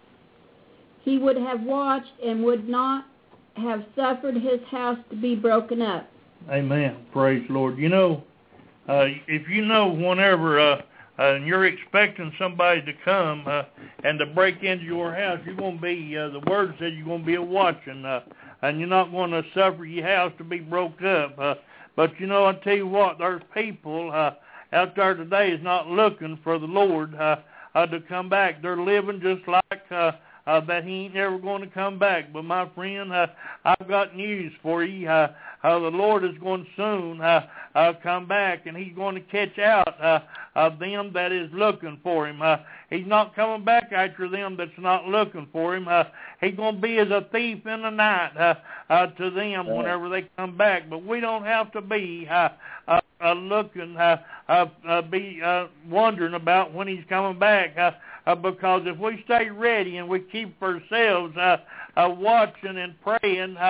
he would have watched and would not have suffered his house to be broken up. Amen. Praise the Lord. You know, uh, if you know whenever uh, uh, you're expecting somebody to come uh, and to break into your house, you're going to be, uh, the word said you're going to be a watching, uh, and you're not going to suffer your house to be broke up. Uh, but, you know, I tell you what, there's people uh, out there today is not looking for the Lord uh, uh, to come back. They're living just like uh, uh, that He ain't never going to come back. But, my friend, uh, I've got news for you. Uh, uh, the Lord is going to soon uh, uh, come back, and He's going to catch out uh, uh, them that is looking for Him. Uh, he's not coming back after them that's not looking for Him. Uh, he's going to be as a thief in the night uh, uh, to them whenever they come back. But we don't have to be uh, uh, uh, looking, uh, uh, uh, be uh, wondering about when He's coming back. Uh, Uh, because if we stay ready and we keep ourselves uh, uh, watching and praying, uh,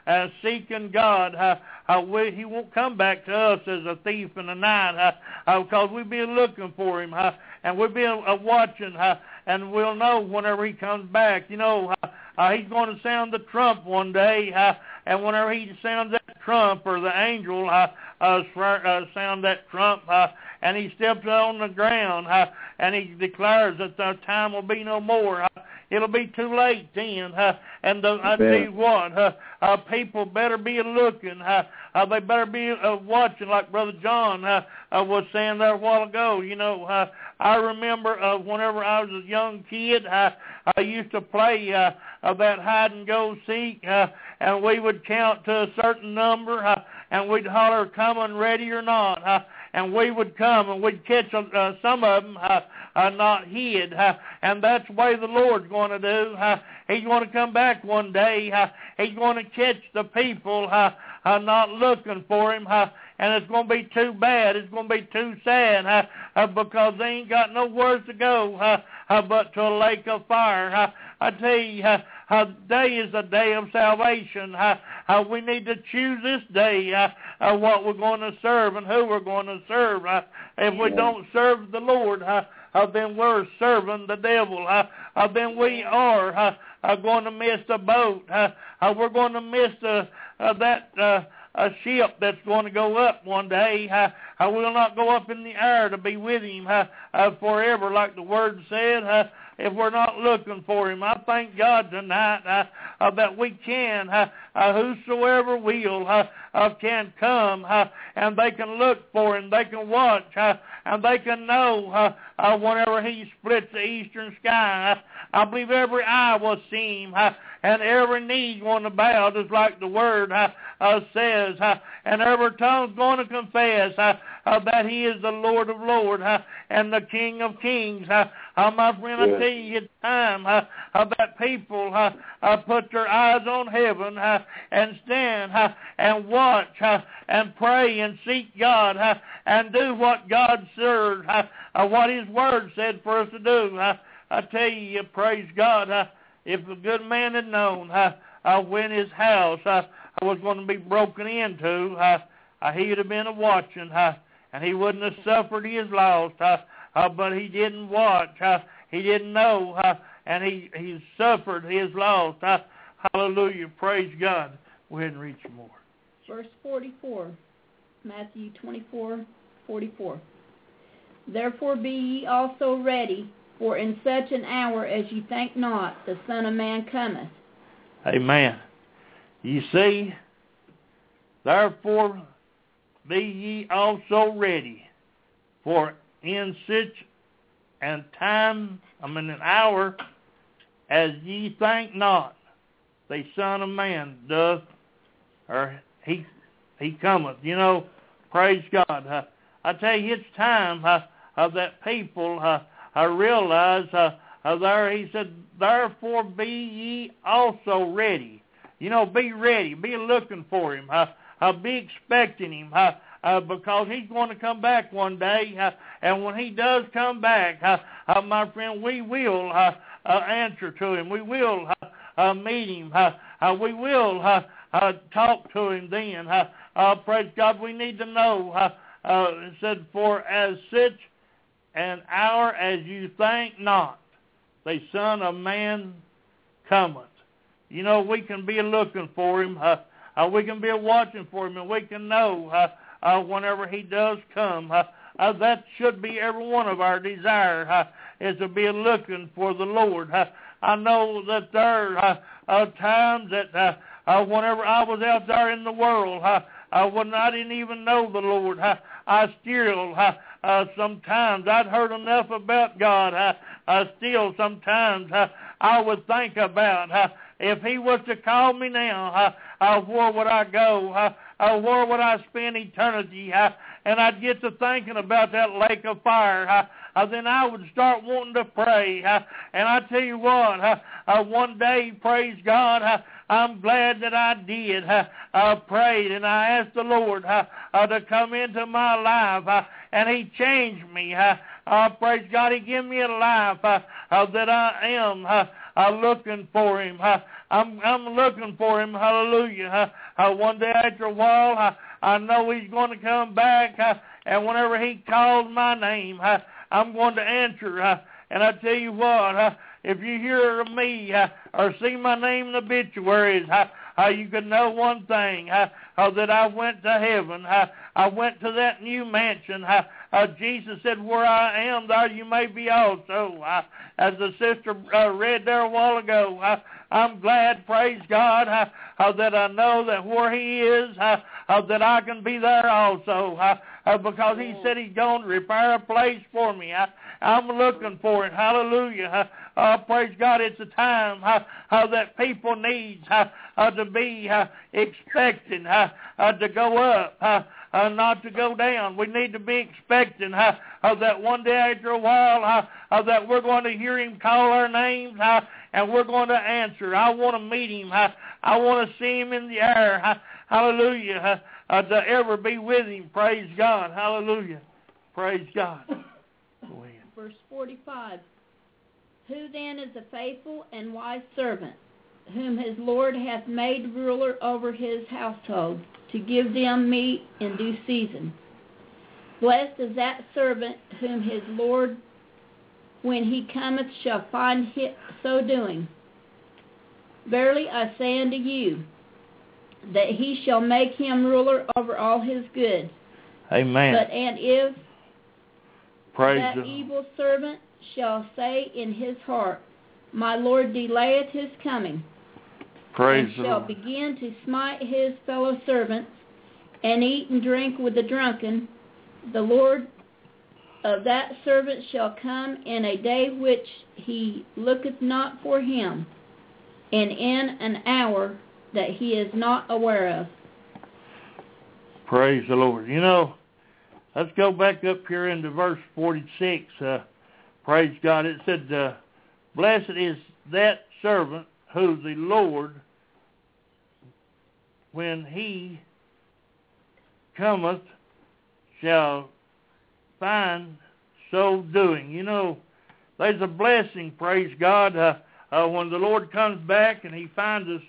uh, seeking God. Uh, uh, we, he won't come back to us as a thief in the night uh, uh, because we've been looking for him, uh, and we've been uh, watching, uh, and we'll know whenever he comes back. You know, uh, uh, he's going to sound the trump one day, uh, and whenever he sounds that trump, or the angel uh, uh, uh, sound that trump, uh, and he steps on the ground, uh, and he declares that the time will be no more. Uh, it'll be too late then. Uh, and the, I tell you what, uh, uh, people better be looking. Uh, uh, they better be uh, watching, like Brother John uh, uh, was saying there a while ago. You know, uh, I remember uh, whenever I was a young kid, uh, I used to play uh, uh, that hide and go seek, uh, and we would count to a certain number, uh, and we'd holler, "Coming, ready or not?" Uh, and we would come and we'd catch uh, some of them uh, uh, not hid. Uh, and that's the way the Lord's going to do. Uh, he's going to come back one day. Uh, he's going to catch the people uh, uh, not looking for him. Uh, and it's going to be too bad. It's going to be too sad uh, uh, because they ain't got nowhere to go uh, uh, but to a lake of fire. Uh, I tell you, uh, uh, day is a day of salvation. Uh, uh, we need to choose this day uh, uh, what we're going to serve and who we're going to serve. Uh, if we don't serve the Lord, uh, uh, then we're serving the devil. Uh, uh, then we are uh, uh, going to miss the boat. Uh, uh, we're going to miss the, uh, that uh, a ship that's going to go up one day. Uh, uh, we'll not go up in the air to be with him uh, uh, forever, like the Word said. Uh, if we're not looking for him, I thank God tonight uh, uh, that we can, uh, uh, whosoever will, uh, uh, can come, uh, and they can look for him, they can watch, uh, and they can know uh, uh, whenever he splits the eastern sky. Uh, I believe every eye will see him, uh, and every knee's going to bow, just like the Word uh, uh, says, uh, and every tongue's going to confess uh, uh, that he is the Lord of lords uh, and the King of kings. Uh, uh, my friend, I tell you, it's time uh, uh, that people uh, uh, put their eyes on heaven uh, and stand uh, and watch uh, and pray and seek God uh, and do what God serves, uh, uh, what his Word said for us to do. Uh, I tell you, praise God, uh, if a good man had known uh, uh, when his house uh, was going to be broken into, uh, uh, he would have been a watching, uh, and he wouldn't have suffered his loss, uh, uh, but he didn't watch, uh, he didn't know, uh, and he, he suffered his loss. Uh, hallelujah, praise God. Go ahead and read some more. Verse forty-four, Matthew twenty-four, forty-four. Therefore be ye also ready, for in such an hour as ye think not, the Son of Man cometh. Amen. You see, therefore be ye also ready, for in such an time, I mean an hour, as ye think not, the Son of Man doth, or he he cometh. You know, praise God. Uh, I tell you, it's time uh, uh, that people uh, uh, realize, uh, uh, there, he said, therefore be ye also ready. You know, be ready. Be looking for him. Uh, uh, be expecting him. Uh, uh, because he's going to come back one day. Uh, and when he does come back, uh, uh, my friend, we will uh, uh, answer to him. We will uh, uh, meet him. Uh, uh, we will uh, uh, talk to him then. Uh, uh, praise God, we need to know. Uh, uh, it said, for as such an hour as you think not, the Son of Man cometh. You know, we can be looking for him. Uh, uh, we can be watching for him, and we can know uh, uh, whenever he does come. Uh, uh, that should be every one of our desire, uh, is to be looking for the Lord. Uh, I know that there are uh, uh, times that uh, uh, whenever I was out there in the world, uh, uh, when I didn't even know the Lord, uh, I still, uh, uh, sometimes I'd heard enough about God. Uh, uh, still, sometimes uh, I would think about uh, if he was to call me now, uh, uh, where would I go? Uh, uh, where would I spend eternity? Uh, and I'd get to thinking about that lake of fire. Uh, uh, then I would start wanting to pray. Uh, and I tell you what, uh, uh, one day, praise God, uh, I'm glad that I did. Uh, uh, prayed and I asked the Lord uh, uh, to come into my life, uh, and he changed me. Uh, uh, praise God, he gave me a life uh, uh, that I am uh, uh, looking for him. Uh, I'm I'm looking for him. Hallelujah. Uh, uh, one day after a while, I, I know he's going to come back. Uh, and whenever he calls my name, uh, I'm going to answer. Uh, and I tell you what, uh, if you hear of me uh, or see my name in the obituaries, uh, uh, you can know one thing, uh, uh, that I went to heaven. Uh, I went to that new mansion. Uh, uh, Jesus said, where I am, there you may be also. Uh, as the sister uh, read there a while ago, uh, I'm glad, praise God, uh, uh, that I know that where he is, uh, uh, that I can be there also. Uh, uh, because he said he's going to repair a place for me. I, I'm looking for it. Hallelujah. Uh, uh, praise God, it's a time uh, uh, that people need uh, uh, to be uh, expecting uh, uh, to go up, uh, uh, not to go down. We need to be expecting uh, uh, that one day after a while uh, uh, that we're going to hear him call our names uh, and we're going to answer. I want to meet him. Uh, I want to see him in the air. Uh, hallelujah. Uh, uh, to ever be with him. Praise God. Hallelujah. Praise God. Go ahead. Verse forty-five. Who then is a faithful and wise servant, whom his Lord hath made ruler over his household, to give them meat in due season? Blessed is that servant whom his Lord, when he cometh, shall find him so doing. Verily I say unto you, that he shall make him ruler over all his goods. Amen. But and if Praise that the evil servant shall say in his heart, my Lord delayeth his coming, Praise and the shall Lord. begin to smite his fellow servants, and eat and drink with the drunken, the Lord of that servant shall come in a day which he looketh not for him, and in an hour that he is not aware of. Praise the Lord. You know, let's go back up here into verse forty-six. Uh, praise God. It said, uh, blessed is that servant who the Lord, when he cometh, shall find so doing. You know, there's a blessing, praise God, uh, uh, when the Lord comes back and he finds us,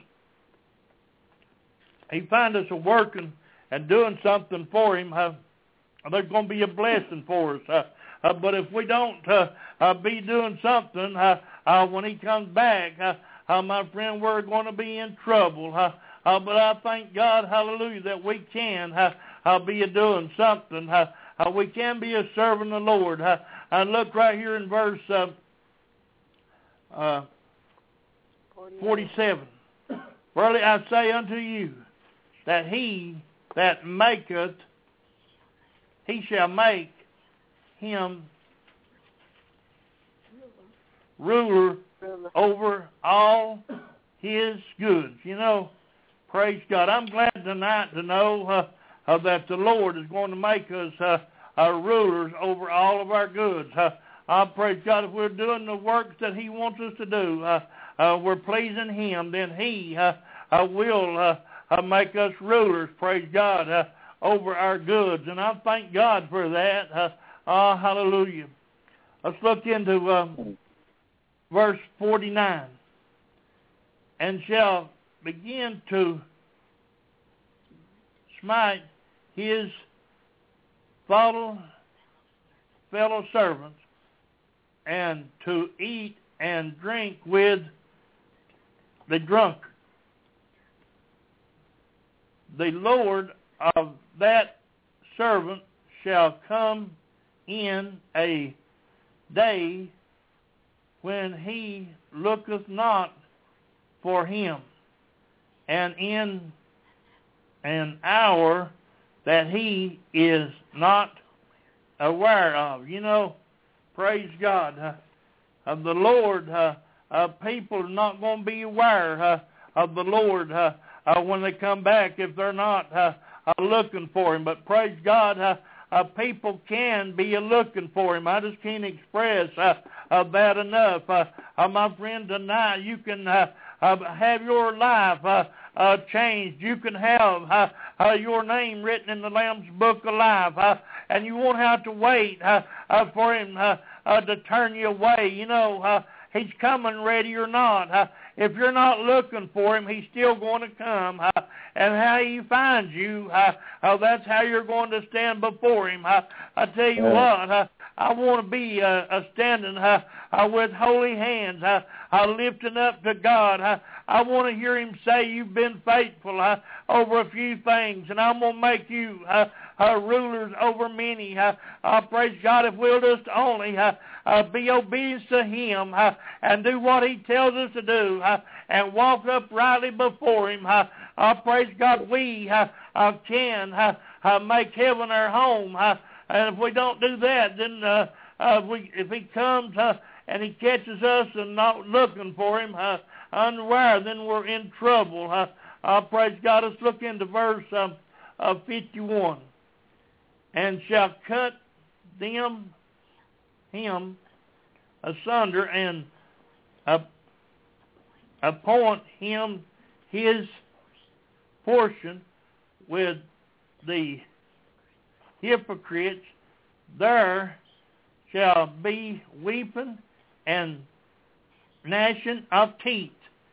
he finds us working and doing something for him. Uh, there's going to be a blessing for us. Uh, uh, but if we don't uh, uh, be doing something uh, uh, when he comes back, uh, uh, my friend, we're going to be in trouble. Uh, uh, but I thank God, hallelujah, that we can uh, uh, be a doing something. Uh, uh, we can be a serving the Lord. Uh, and look right here in verse uh, uh, forty-seven. Verily I say unto you, that he that maketh, he shall make him ruler over all his goods. You know, praise God. I'm glad tonight to know uh, uh, that the Lord is going to make us uh, uh, rulers over all of our goods. Uh, I praise God, if we're doing the works that he wants us to do, uh, uh, we're pleasing him, then he uh, uh, will uh, uh, make us rulers, praise God, uh, over our goods. And I thank God for that. Uh, uh, hallelujah. Let's look into uh, verse forty-nine. And shall begin to smite his fellow, fellow servants, and to eat and drink with the drunkard. The Lord of that servant shall come in a day when he looketh not for him, and in an hour that he is not aware of. You know, praise God. Uh, of the Lord, uh, uh, people are not going to be aware uh, of the Lord uh, uh, when they come back if they're not uh, uh, looking for him. But praise God, uh, uh, people can be uh, looking for him. I just can't express uh, uh, that enough. Uh, uh, my friend, tonight you can uh, uh, have your life uh, uh, changed. You can have uh, uh, your name written in the Lamb's Book of Life, uh, and you won't have to wait uh, uh, for him uh, uh, to turn you away. You know, uh, he's coming ready or not. Uh, if you're not looking for him, he's still going to come. Uh, and how he finds you, uh, uh, that's how you're going to stand before him. Uh, I tell you what, uh, I want to be uh, uh, standing uh, uh, with holy hands, uh, uh, lifting up to God. Uh, I want to hear him say, you've been faithful uh, over a few things, and I'm going to make you uh, uh, rulers over many. Uh, uh, praise God, if we'll just only uh, uh, be obedient to him uh, and do what he tells us to do uh, and walk uprightly before him. Uh, uh, praise God, we uh, uh, can uh, uh, make heaven our home. Uh, and if we don't do that, then uh, uh, we, if he comes uh, and he catches us and not looking for him, uh, unaware, then we're in trouble. Uh, uh, praise God. Let's look into verse uh, uh, fifty-one. And shall cut them, him, asunder, and uh, appoint him his portion with the hypocrites. There shall be weeping and gnashing of teeth.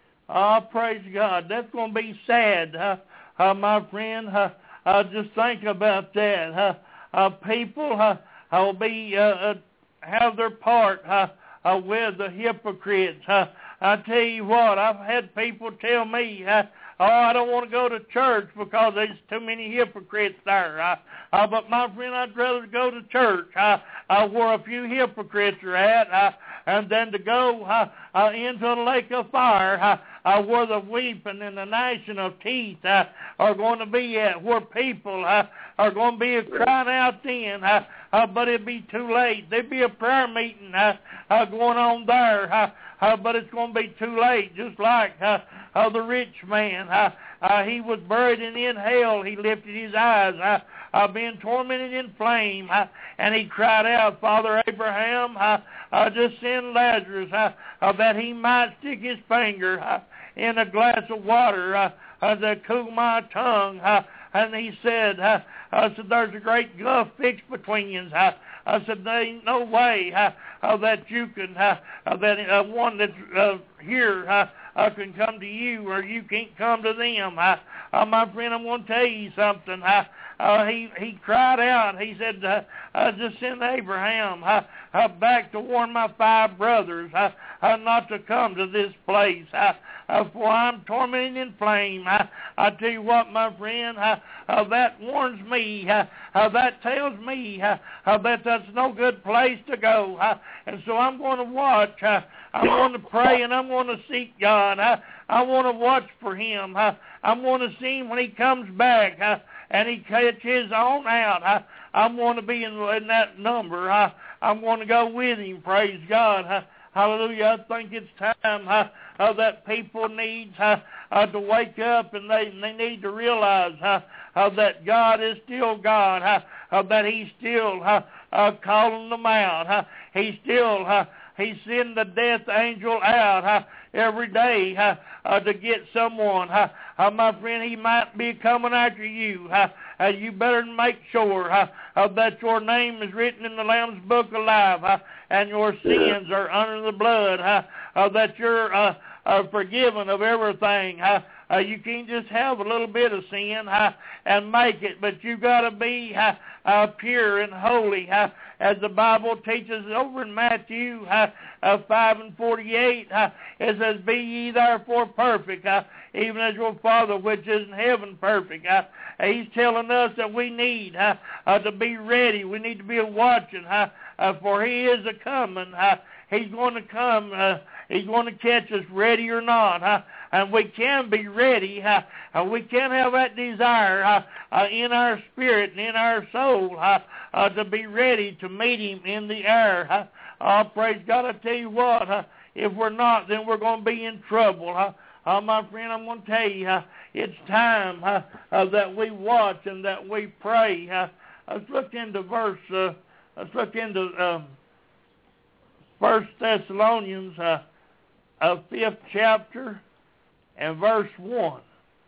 Oh, praise God. That's going to be sad, uh, uh, my friend. Uh, uh, just think about that. Uh, uh, people uh, will be uh, uh, have their part uh, uh, with the hypocrites. Uh, I tell you what, I've had people tell me, uh, oh, I don't want to go to church because there's too many hypocrites there. Uh, uh, but my friend, I'd rather go to church uh, uh, where a few hypocrites are at, uh, and then to go uh, uh, into the lake of fire uh, uh, where the weeping and the gnashing of teeth uh, are going to be at, where people uh, are going to be crying out then, uh, uh, but it'll be too late. There'll be a prayer meeting uh, uh, going on there, uh, uh, but it's going to be too late, just like uh, uh, the rich man. Uh, uh, he was buried and in hell. He lifted his eyes, uh, uh, being tormented in flame, uh, and he cried out, Father Abraham, uh, uh, just send Lazarus uh, uh, that he might stick his finger uh, in a glass of water uh, uh, to cool my tongue. Uh, and he said, uh, I said, there's a great gulf fixed between you. Uh, I said, there ain't no way uh, uh, that you can, uh, uh, that uh, one that's uh, here uh, uh, can come to you, or you can't come to them. Uh, uh, my friend, I'm going to tell you something. Uh, uh, he he cried out. He said, uh, uh, just send Abraham uh, uh, back to warn my five brothers uh, uh, not to come to this place. Uh, uh, for I'm tormented in flame. Uh, I tell you what, my friend, uh, uh, that warns me. Uh, uh, that tells me uh, uh, that that's no good place to go. Uh, and so I'm going to watch. Uh, I'm going to pray, and I'm going to seek God. Uh, I want to watch for him. Uh, I'm going to see him when he comes back, uh, and he catches on out. Uh, I'm going to be in, in that number. Uh, I'm going to go with him. Praise God. Uh, hallelujah. I think it's time uh, uh, that people need uh, uh, to wake up, and they, they need to realize uh, uh, that God is still God, uh, uh, that he's still uh, uh, calling them out. Uh, he's still... Uh, He sends the death angel out uh, every day uh, uh, to get someone. Uh, uh, my friend, he might be coming after you. Uh, uh, you better make sure uh, uh, that your name is written in the Lamb's Book of Life, uh, and your sins are under the blood, uh, uh, that you're uh, uh, forgiven of everything. Uh, uh, you can't just have a little bit of sin uh, and make it, but you got to be uh, uh, pure and holy. Uh, As the Bible teaches over in Matthew uh, uh, five and forty-eight, uh, it says, be ye therefore perfect, uh, even as your Father which is in heaven perfect. Uh, he's telling us that we need uh, uh, to be ready. We need to be watching, uh, uh, for he is a-coming. Uh, he's going to come. Uh, he's going to catch us ready or not. Uh, and we can be ready. Uh, uh, we can have that desire uh, uh, in our spirit and in our soul uh, uh, to be ready to meet him in the air. Uh, uh, praise God, I tell you what, uh, if we're not, then we're going to be in trouble. Uh, uh, my friend, I'm going to tell you, uh, it's time uh, uh, that we watch and that we pray. Uh, let's look into verse, uh, let's look into um, First Thessalonians, uh, uh, fifth chapter, and verse one.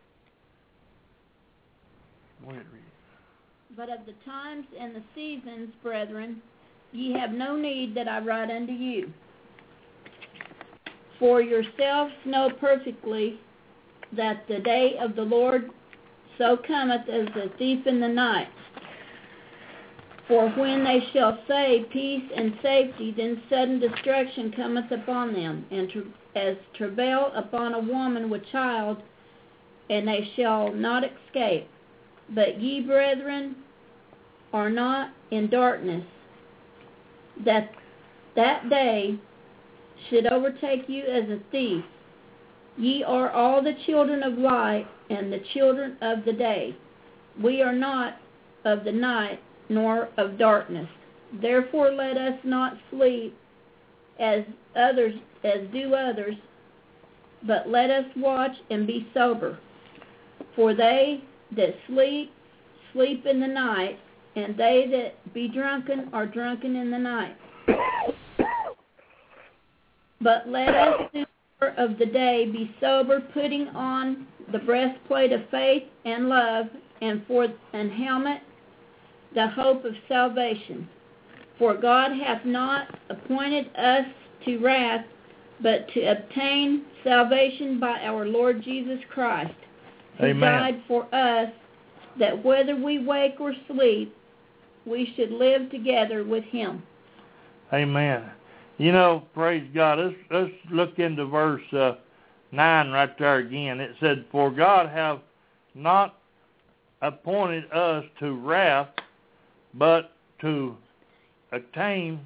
Go ahead, read it. But of the times and the seasons, brethren, ye have no need that I write unto you. For yourselves know perfectly that the day of the Lord so cometh as a thief in the night. For when they shall say peace and safety, then sudden destruction cometh upon them, and tra- as travail upon a woman with child, and they shall not escape. But ye, brethren, are not in darkness, that that day should overtake you as a thief. Ye are all the children of light and the children of the day. We are not of the night nor of darkness. Therefore let us not sleep as others as do others, but let us watch and be sober. For they that sleep, sleep in the night, and they that be drunken are drunken in the night. But let us do of the day be sober, putting on the breastplate of faith and love, and for an helmet the hope of salvation. For God hath not appointed us to wrath, but to obtain salvation by our Lord Jesus Christ, who Amen. died for us, that whether we wake or sleep, we should live together with him. Amen. You know, praise God. Let's, let's look into verse uh, nine right there again. It said, For God hath not appointed us to wrath, but to attain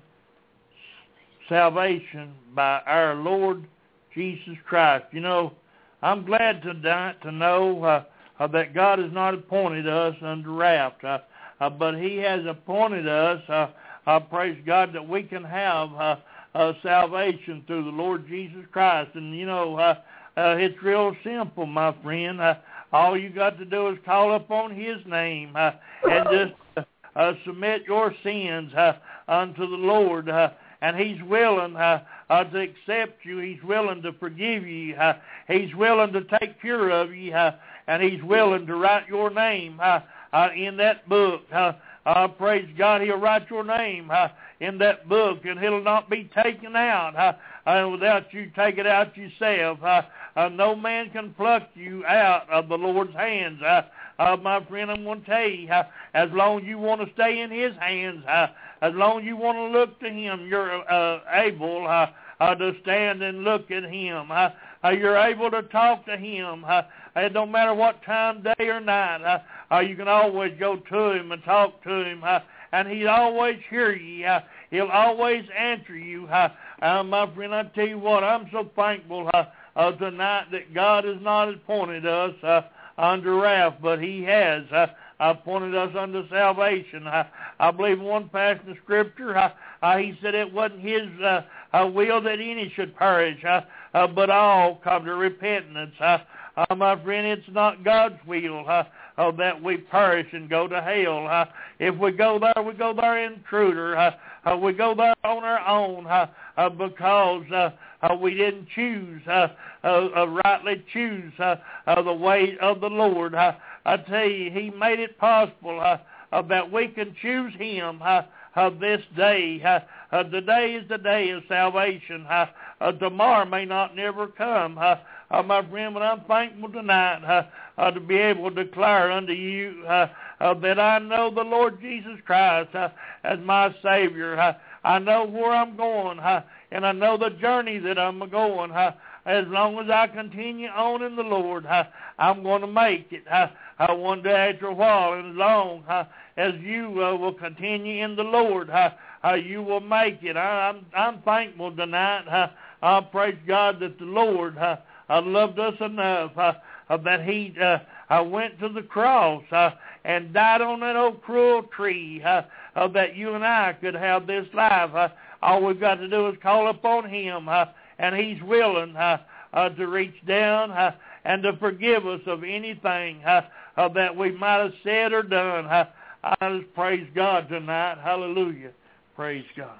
salvation by our Lord Jesus Christ. You know, I'm glad tonight to know uh, uh, that God has not appointed us unto wrath, uh, uh, but he has appointed us, uh, uh, praise God, that we can have uh, uh, salvation through the Lord Jesus Christ. And, you know, uh, uh, it's real simple, my friend. Uh, all you got to do is call upon his name uh, and just uh, uh, submit your sins uh, unto the Lord. Uh, and he's willing uh, uh, to accept you. He's willing to forgive you. Uh, he's willing to take care of you. Uh, and he's willing to write your name uh, uh, in that book. Uh, uh, praise God, he'll write your name uh, in that book, and it'll not be taken out uh, uh, without you take it out yourself. Uh, uh, no man can pluck you out of the Lord's hands. Uh, uh, my friend, I'm going to tell you, uh, as long as you want to stay in his hands, uh, as long as you want to look to him, you're uh, able uh, uh, to stand and look at him. Uh, uh, you're able to talk to him. Uh, it don't matter what time, day or night. Uh, uh, you can always go to him and talk to him, uh, and he'll always hear you. Uh, he'll always answer you. Uh, uh, my friend, I tell you what, I'm so thankful uh, uh, tonight that God has not appointed us uh, under wrath, but he has uh, appointed us unto salvation. I, I believe in one passage of Scripture, uh, uh, he said it wasn't his uh, uh, will that any should perish, uh, uh, but all come to repentance. Uh, uh, my friend, it's not God's will uh, uh, that we perish and go to hell. Uh, if we go there, we go there intruder. Uh, uh, we go there on our own uh, uh, because uh, uh, we didn't choose, uh, uh, uh, rightly choose uh, uh, the way of the Lord. Uh, I tell you, he made it possible uh, uh, that we can choose him uh, uh, this day. Uh, uh, today is the day of salvation. Uh, uh, tomorrow may not never come. Uh, uh, my friend, but I'm thankful tonight uh, uh, to be able to declare unto you uh, uh, that I know the Lord Jesus Christ uh, as my Savior. Uh, I know where I'm going, uh, and I know the journey that I'm going. Uh, as long as I continue on in the Lord, uh, I'm going to make it. Uh, uh, one day after a while, and as long uh, as you uh, will continue in the Lord, uh, uh, you will make it. I, I'm, I'm thankful tonight. Uh, I praise God that the Lord uh, uh, loved us enough uh, uh, that he uh, uh, went to the cross uh, and died on that old cruel tree uh, uh, that you and I could have this life. Uh, all we've got to do is call upon him, uh, and he's willing uh, uh, to reach down uh, and to forgive us of anything uh, uh, that we might have said or done. Uh, I just praise God tonight. Hallelujah. Praise God.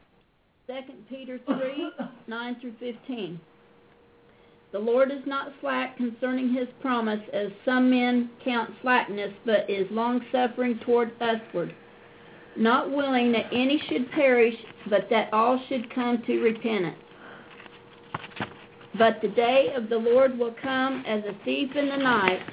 Second Peter three, nine through fifteen. The Lord is not slack concerning his promise, as some men count slackness, but is long-suffering toward usward, not willing that any should perish, but that all should come to repentance. But the day of the Lord will come as a thief in the night,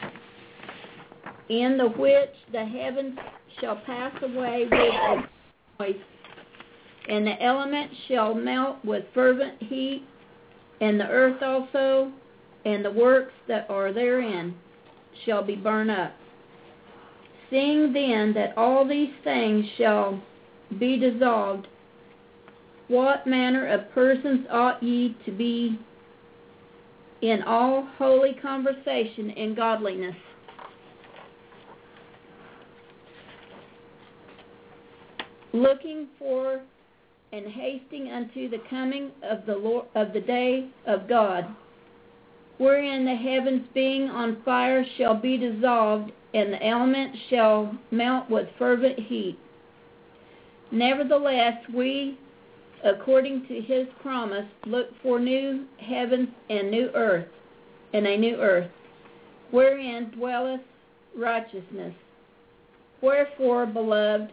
in the which the heavens shall pass away with a noise, and the elements shall melt with fervent heat, and the earth also, and the works that are therein, shall be burned up. Seeing then that all these things shall be dissolved, what manner of persons ought ye to be in all holy conversation and godliness, looking for and hasting unto the coming of the Lord, of the day of God, wherein the heavens being on fire shall be dissolved, and the elements shall melt with fervent heat. Nevertheless, we, according to his promise, look for new heavens and new earth, and a new earth, wherein dwelleth righteousness. Wherefore, beloved,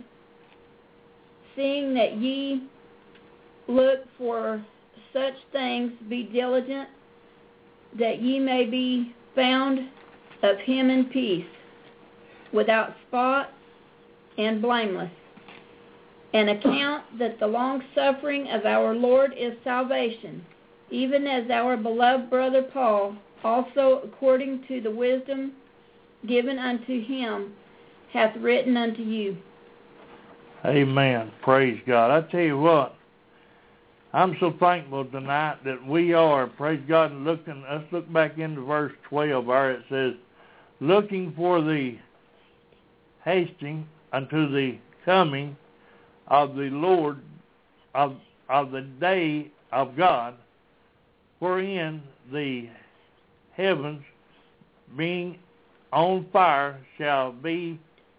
seeing that ye look for such things, be diligent, that ye may be found of him in peace, without spot and blameless, and account that the long-suffering of our Lord is salvation, even as our beloved brother Paul, also according to the wisdom given unto him, hath written unto you. Amen. Praise God. I tell you what, I'm so thankful tonight that we are, praise God, and looking, let's look back into verse twelve where it says, looking for the hasting unto the coming of the Lord, of, of the day of God, wherein the heavens being on fire shall be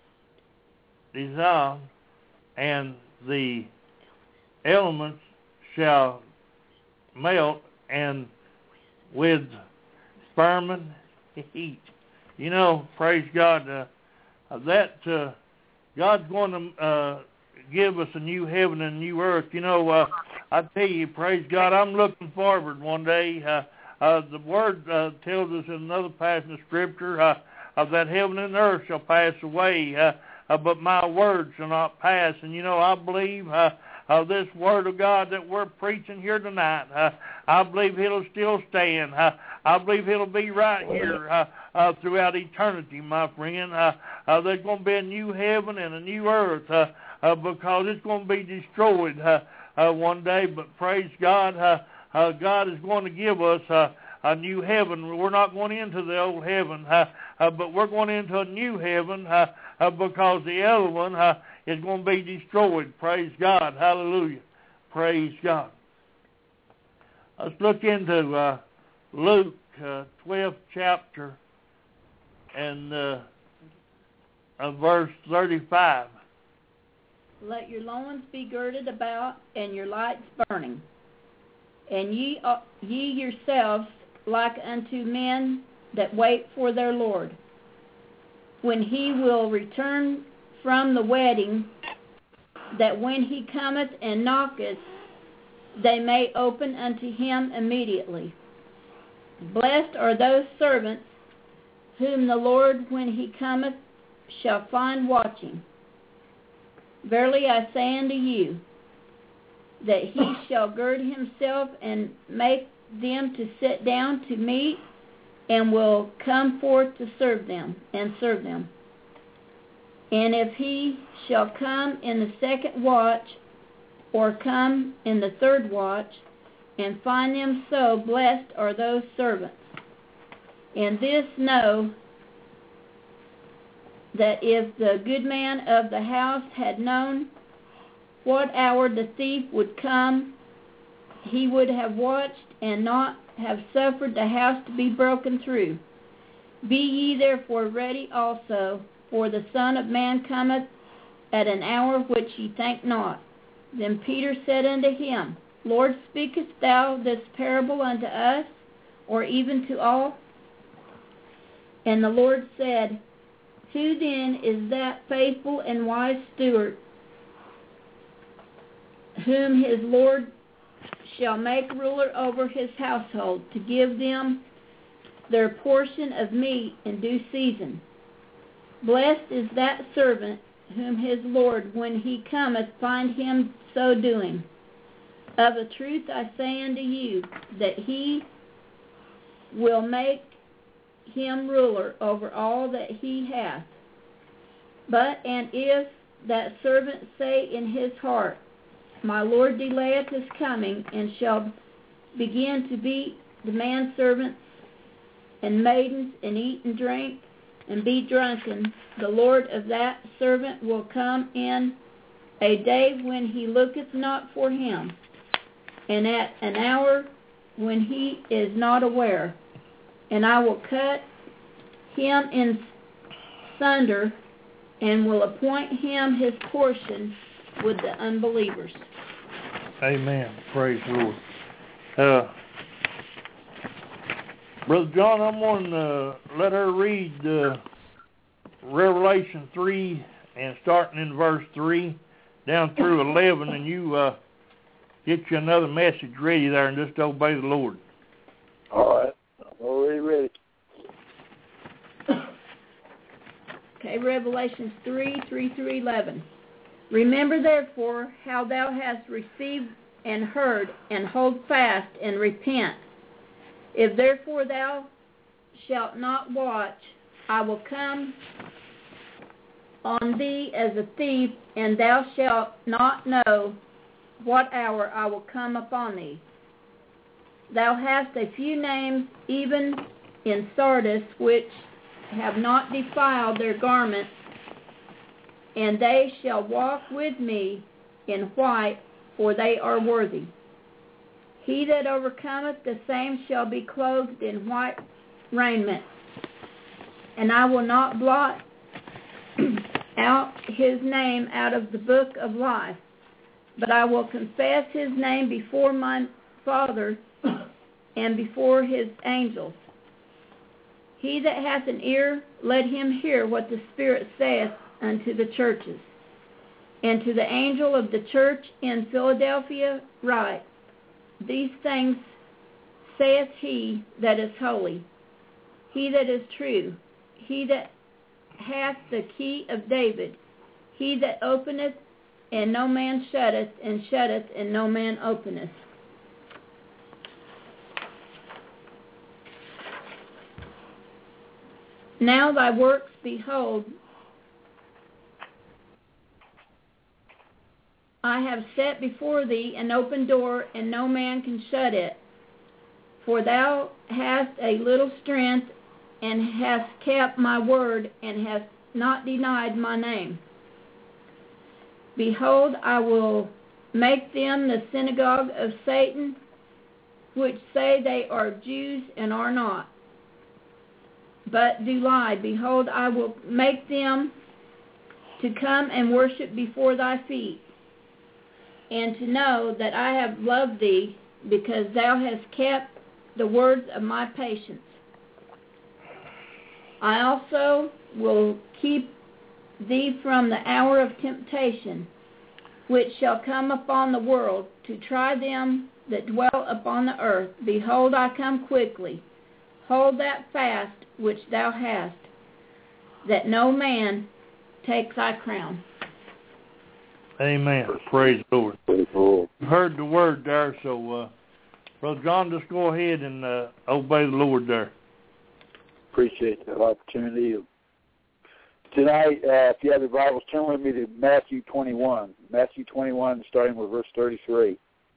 dissolved, and the elements shall melt, and with fervent heat. You know, praise God, uh, that uh, God's going to uh, give us a new heaven and a new earth. You know, uh, I tell you, praise God, I'm looking forward one day. Uh, uh, the Word uh, tells us in another passage of Scripture, uh, of that heaven and earth shall pass away, uh, uh, but my word shall not pass. And, you know, I believe uh, uh, this Word of God that we're preaching here tonight, uh, I believe it'll still stand. Uh, I believe it'll be right here uh, uh, throughout eternity, my friend. Uh, uh, there's going to be a new heaven and a new earth uh, uh, because it's going to be destroyed uh, uh, one day. But praise God, uh, uh, God is going to give us uh, a new heaven. We're not going into the old heaven, uh, uh, but we're going into a new heaven uh, uh, because the other one uh, is going to be destroyed. Praise God. Hallelujah. Praise God. Let's look into uh, Luke, uh, twelfth chapter, and uh, uh, verse thirty-five. Let your loins be girded about, and your lights burning. And ye, uh, ye yourselves like unto men that wait for their Lord, when he will return from the wedding, that when he cometh and knocketh, they may open unto him immediately. Blessed are those servants whom the Lord, when he cometh, shall find watching. Verily I say unto you, that he shall gird himself and make them to sit down to meat, and will come forth to serve them, and serve them. And if he shall come in the second watch, or come in the third watch, and find them so, blessed are those servants. And this know, that if the good man of the house had known what hour the thief would come, he would have watched and not have suffered the house to be broken through. Be ye therefore ready also, for the Son of Man cometh at an hour which ye think not. Then Peter said unto him, Lord, speakest thou this parable unto us, or even to all? And the Lord said, Who then is that faithful and wise steward, whom his Lord shall make ruler over his household, to give them their portion of meat in due season. Blessed is that servant whom his Lord, when he cometh, find him so doing. Of a truth I say unto you, that he will make him ruler over all that he hath. But and if that servant say in his heart, My Lord delayeth his coming, and shall begin to beat the manservants and maidens, and eat and drink, and be drunken, the Lord of that servant will come in a day when he looketh not for him, and at an hour when he is not aware. And I will cut him in sunder, and will appoint him his portion with the unbelievers. Amen. Praise the Lord. Uh, Brother John, I'm going to uh, let her read uh, Revelation three, and starting in verse three down through eleven, and you uh, get you another message ready there and just obey the Lord. All right. I'm already ready. Okay, Revelation three, three through eleven. Remember therefore how thou hast received and heard, and hold fast and repent. If therefore thou shalt not watch, I will come on thee as a thief, and thou shalt not know what hour I will come upon thee. Thou hast a few names, even in Sardis, which have not defiled their garments, and they shall walk with me in white, for they are worthy. He that overcometh, the same shall be clothed in white raiment, and I will not blot out his name out of the book of life, but I will confess his name before my Father and before his angels. He that hath an ear, let him hear what the Spirit saith unto the churches. And to the angel of the church in Philadelphia write, These things saith he that is holy, he that is true, he that hath the key of David, he that openeth, and no man shutteth, and shutteth, and no man openeth. Now thy works, behold, I have set before thee an open door, and no man can shut it. For thou hast a little strength, and hast kept my word, and hast not denied my name. Behold, I will make them the synagogue of Satan, which say they are Jews and are not, but do lie. Behold, I will make them to come and worship before thy feet, and to know that I have loved thee, because thou hast kept the words of my patience. I also will keep thee from the hour of temptation, which shall come upon the world, to try them that dwell upon the earth. Behold, I come quickly. Hold that fast which thou hast, that no man take thy crown. Amen. Praise the Lord. Praise the Lord. You heard the word there, so uh, Brother John, just go ahead and uh, obey the Lord there. Appreciate that opportunity. Tonight, uh, if you have your Bibles, turn with me to Matthew twenty-one. Matthew twenty-one, starting with verse thirty-three.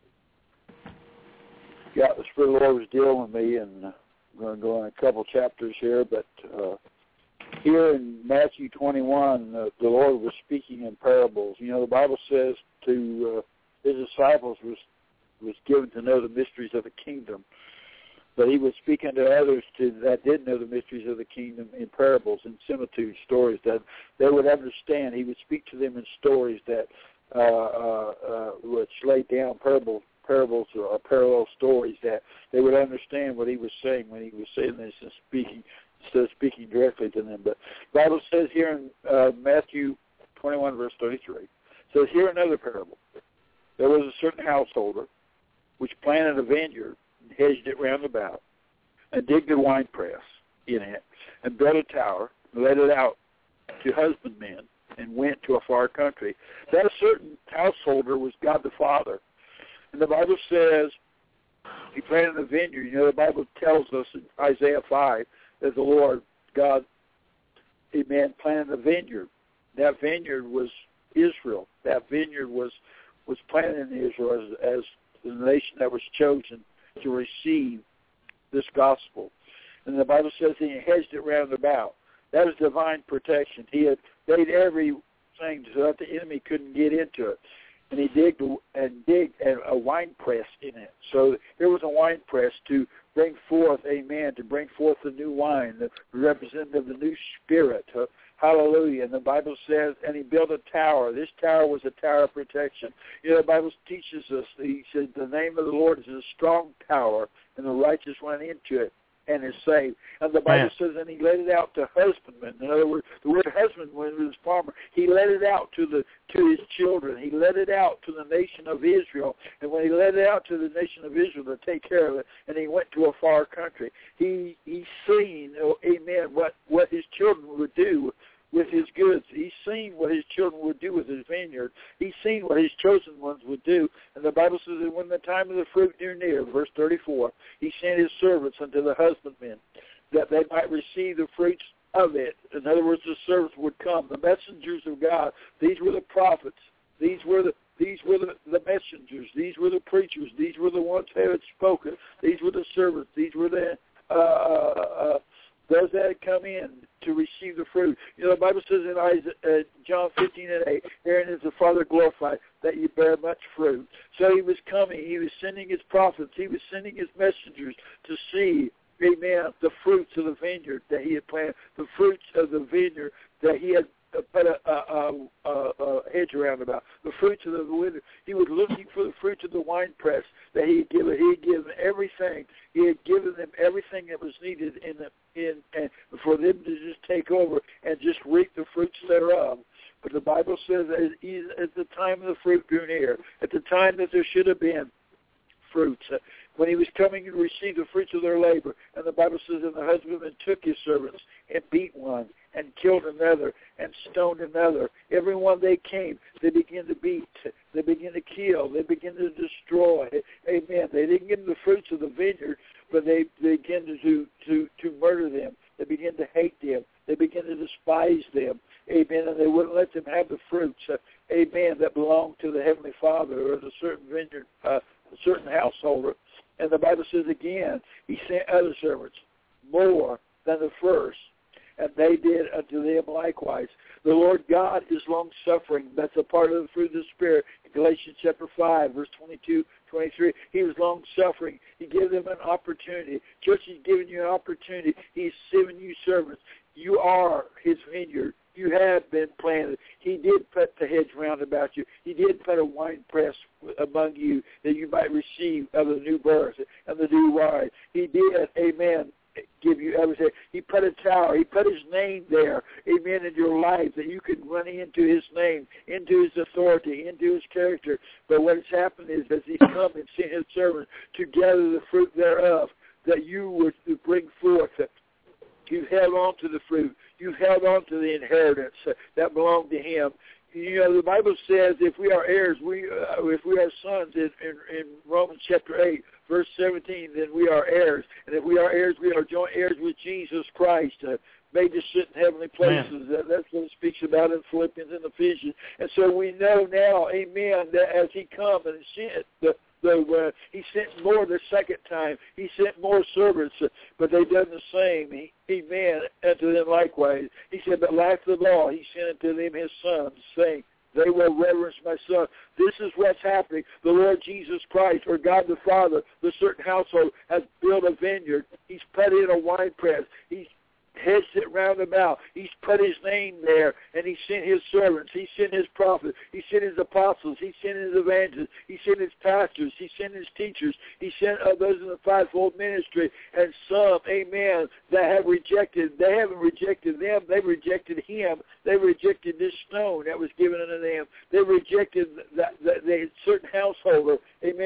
Yeah, the Spirit of the Lord was dealing with me, and I'm going to go in a couple chapters here, but uh, here in Matthew twenty-one, uh, the Lord was speaking in parables. You know, the Bible says to uh, his disciples was was given to know the mysteries of the kingdom. But he was speaking to others to, that did know the mysteries of the kingdom in parables and similitudes, stories that they would understand. He would speak to them in stories that uh, uh, uh, which laid down parables, parables or parallel stories that they would understand what he was saying when he was saying this and speaking, instead of speaking directly to them. But the Bible says here in uh, Matthew twenty-one, verse thirty-three, says, "Here another parable. There was a certain householder which planted a vineyard and hedged it round about, and digged a winepress in it, and built a tower, and let it out to husbandmen, and went to a far country. That certain householder was God the Father. And the Bible says he planted a vineyard. You know, the Bible tells us in Isaiah five that the Lord God, amen, planted a vineyard. That vineyard was Israel. That vineyard was, was planted in Israel as, as the nation that was chosen to receive this gospel. And the Bible says he hedged it round about. That was divine protection. He had made everything so that the enemy couldn't get into it. And he digged and digged a wine press in it. So there was a wine press to bring forth, amen, to bring forth the new wine, the representative of the new spirit. Uh, hallelujah. And the Bible says, and he built a tower. This tower was a tower of protection. You know, the Bible teaches us, he said, the name of the Lord is a strong tower, and the righteous went into it and is saved. And the Bible says, and he let it out to husbandmen. In other words, the word husbandman was farmer. He let it out to the to his children. He let it out to the nation of Israel. And when he let it out to the nation of Israel to take care of it, and he went to a far country, he he seen, oh, amen, what, what his children would do with his goods. He's seen what his children would do with his vineyard. He's seen what his chosen ones would do. And the Bible says that when the time of the fruit drew near, verse thirty-four, he sent his servants unto the husbandmen, that they might receive the fruits of it. In other words, the servants would come. The messengers of God, these were the prophets. These were the These were the, the messengers. These were the preachers. These were the ones who had spoken. These were the servants. These were the uh, uh, those that had come in to receive the fruit. You know, the Bible says in Isaiah, uh, John fifteen and eight, Aaron is the Father glorified, that you bear much fruit. So he was coming. He was sending his prophets. He was sending his messengers to see, amen, the fruits of the vineyard that he had planted, the fruits of the vineyard that he had put a, a, a, a hedge around about, the fruits of the winter. He was looking for the fruits of the winepress that he had given. He had given everything. He had given them everything that was needed in the in and for them to just take over and just reap the fruits thereof. But the Bible says that at the time of the fruit drew near, at the time that there should have been fruits, uh, when he was coming to receive the fruits of their labor, and the Bible says, and the husbandman took his servants and beat one and killed another and stoned another. Every one they came, they began to beat, they began to kill, they began to destroy. Amen. They didn't give them the fruits of the vineyard, but they, they began to, do, to, to murder them. They began to hate them. They began to despise them. Amen. And they wouldn't let them have the fruits, uh, amen, that belonged to the Heavenly Father or the certain vineyard, uh, a certain householder. And the Bible says again, he sent other servants more than the first, and they did unto them likewise. The Lord God is long-suffering. That's a part of the fruit of the Spirit. In Galatians chapter five, verse twenty-two, twenty-three, he was long-suffering. He gave them an opportunity. Church, he's given you an opportunity. He's given you servants. You are his vineyard. You have been planted. He did put the hedge round about you. He did put a wine press among you that you might receive of the new birth and the new wine. He did, amen, give you everything. He put a tower. He put his name there, amen, in your life that you could run into his name, into his authority, into his character. But what has happened is as he's come and sent his servants to gather the fruit thereof, that you were to bring forth. You've held on to the fruit. You've held on to the inheritance that belonged to him. You know, the Bible says if we are heirs, we uh, if we are sons in, in, in Romans chapter eight, verse seventeen, then we are heirs. And if we are heirs, we are joint heirs with Jesus Christ, uh, made to sit in heavenly places. That, that's what it speaks about in Philippians and Ephesians. And so we know now, amen, that as he comes and sent the So uh, he sent more the second time. He sent more servants, uh, but they done the same. He, amen, unto them likewise. He said, but last of all, he sent unto them his sons, saying, they will reverence my son. This is what's happening. The Lord Jesus Christ, or God the Father, the certain household, has built a vineyard. He's put in a wine press. He's hedged it round about. He's put his name there, and he sent his servants. He sent his prophets. He sent his apostles. He sent his evangelists. He sent his pastors. He sent his teachers. He sent uh, those in the fivefold ministry, and some, amen, that have rejected. They haven't rejected them. They rejected him. They rejected this stone that was given unto them. They rejected that, that, that certain householder, amen, when they come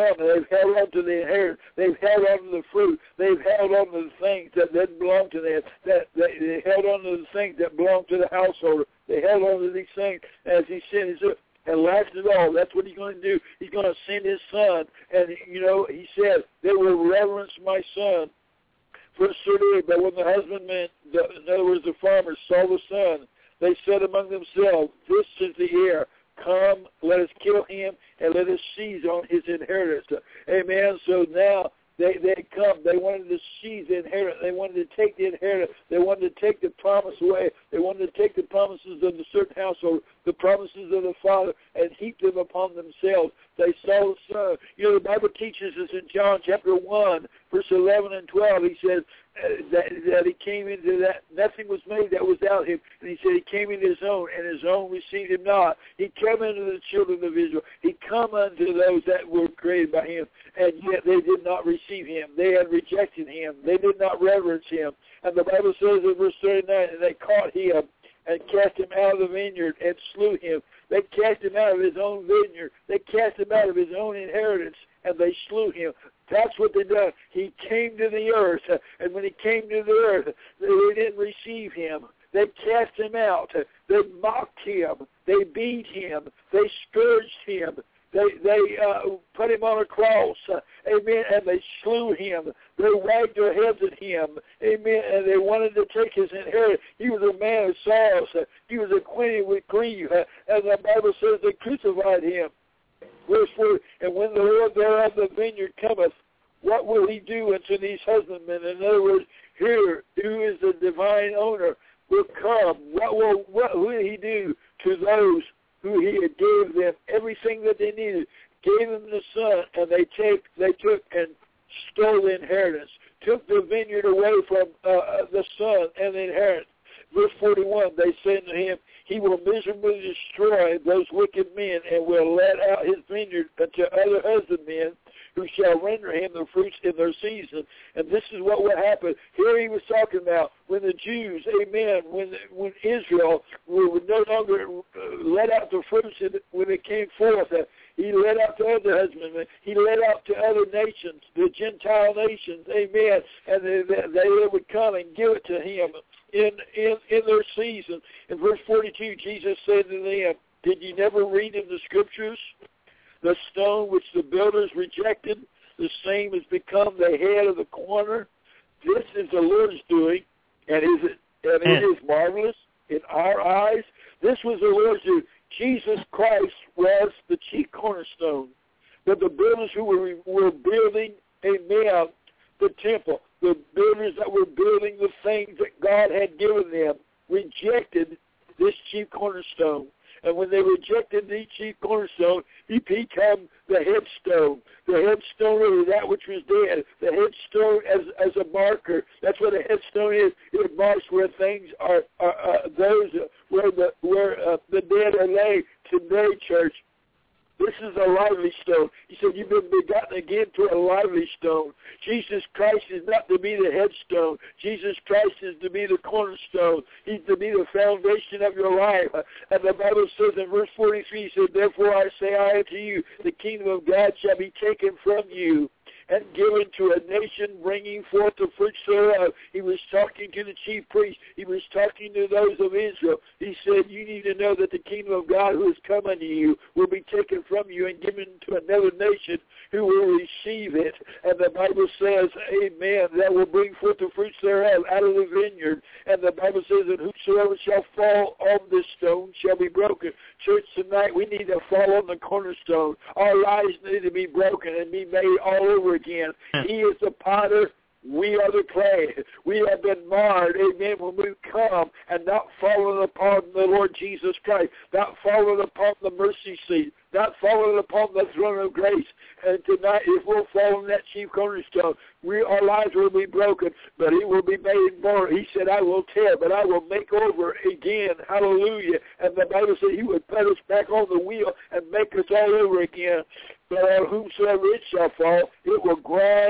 come and they've held on to the inheritance. They've held on to the fruit. They've held on to the things that didn't belong to them. That they, they held on to the things that belong to the householder. They held on to these things. As he said, he said, and last of all, that's what he's going to do. He's going to send his son. And, you know, he said, they will reverence my son. Verse thirty-eight, but when the husbandmen, the, in other words, the farmers, saw the son, they said among themselves, this is the heir. Come, let us kill him, and let us seize on his inheritance. Amen. So now they they come. They wanted to seize the inheritance. They wanted to take the inheritance. They wanted to take the promise away. They wanted to take the promises of the certain household, the promises of the Father, and heap them upon themselves. They saw the Son. You know, the Bible teaches us in John chapter one, verse eleven and twelve, he says uh, that, that he came into that, nothing was made that was without him. And he said he came into his own, and his own received him not. He came into the children of Israel. He come unto those that were created by him, and yet they did not receive him. They had rejected him. They did not reverence him. And the Bible says in verse thirty-nine, and they caught him and cast him out of the vineyard and slew him. They cast him out of his own vineyard. They cast him out of his own inheritance, and they slew him. That's what they done. He came to the earth, and when he came to the earth, they didn't receive him. They cast him out. They mocked him. They beat him. They scourged him. They they uh, put him on a cross, uh, amen, and they slew him. They wagged their heads at him, amen, and they wanted to take his inheritance. He was a man of sorrows. Uh, he was acquainted with grief, uh, and the Bible says they crucified him. Verse four, and when the Lord thereof the vineyard cometh, what will he do unto these husbandmen? In other words, here, who is the divine owner, will come. What will, what will he do to those who he had gave them everything that they needed, gave them the son, and they take, they took and stole the inheritance, took the vineyard away from uh, the son and the inheritance. Verse forty-one, they said to him, he will miserably destroy those wicked men and will let out his vineyard unto other husbandmen who shall render him the fruits in their season. And this is what would happen. Here he was talking about when the Jews, amen, when when Israel would no longer let out the fruits when it came forth. Uh, he let out to other husbandmen. He let out to other nations, the Gentile nations, amen. And they, they, they would come and give it to him in, in, in their season. In verse forty-two, Jesus said to them, did you never read in the Scriptures? The stone which the builders rejected, the same has become the head of the corner. This is the Lord's doing, and is it and it is marvelous in our eyes. This was the Lord's doing. Jesus Christ was the chief cornerstone. But the builders who were, were building, amen, the temple, the builders that were building the things that God had given them, rejected this chief cornerstone. And when they rejected the chief cornerstone, he became the headstone. The headstone of that which was dead. The headstone as as a marker. That's what a headstone is. It marks where things are, are uh, those where the where uh, the dead are laid today, church. This is a lively stone. He said, you've been begotten again to a lively stone. Jesus Christ is not to be the headstone. Jesus Christ is to be the cornerstone. He's to be the foundation of your life. And the Bible says in verse forty-three, he said, therefore I say I unto you, the kingdom of God shall be taken from you and given to a nation bringing forth the fruits thereof. He was talking to the chief priest. He was talking to those of Israel. He said, you need to know that the kingdom of God who is coming to you will be taken from you and given to another nation who will receive it. And the Bible says, amen, that will bring forth the fruits thereof out of the vineyard. And the Bible says that whosoever shall fall on this stone shall be broken. Church, tonight we need to fall on the cornerstone. Our lives need to be broken and be made all over again. He is the potter. We are the clay. We have been marred, amen, when we come and not fallen upon the Lord Jesus Christ, not fallen upon the mercy seat, not fallen upon the throne of grace. And tonight, if we'll fall on that chief cornerstone, we, our lives will be broken, but it will be made more. He said, I will tear, but I will make over again. Hallelujah. And the Bible said he would put us back on the wheel and make us all over again. But on whomsoever it shall fall, it will grind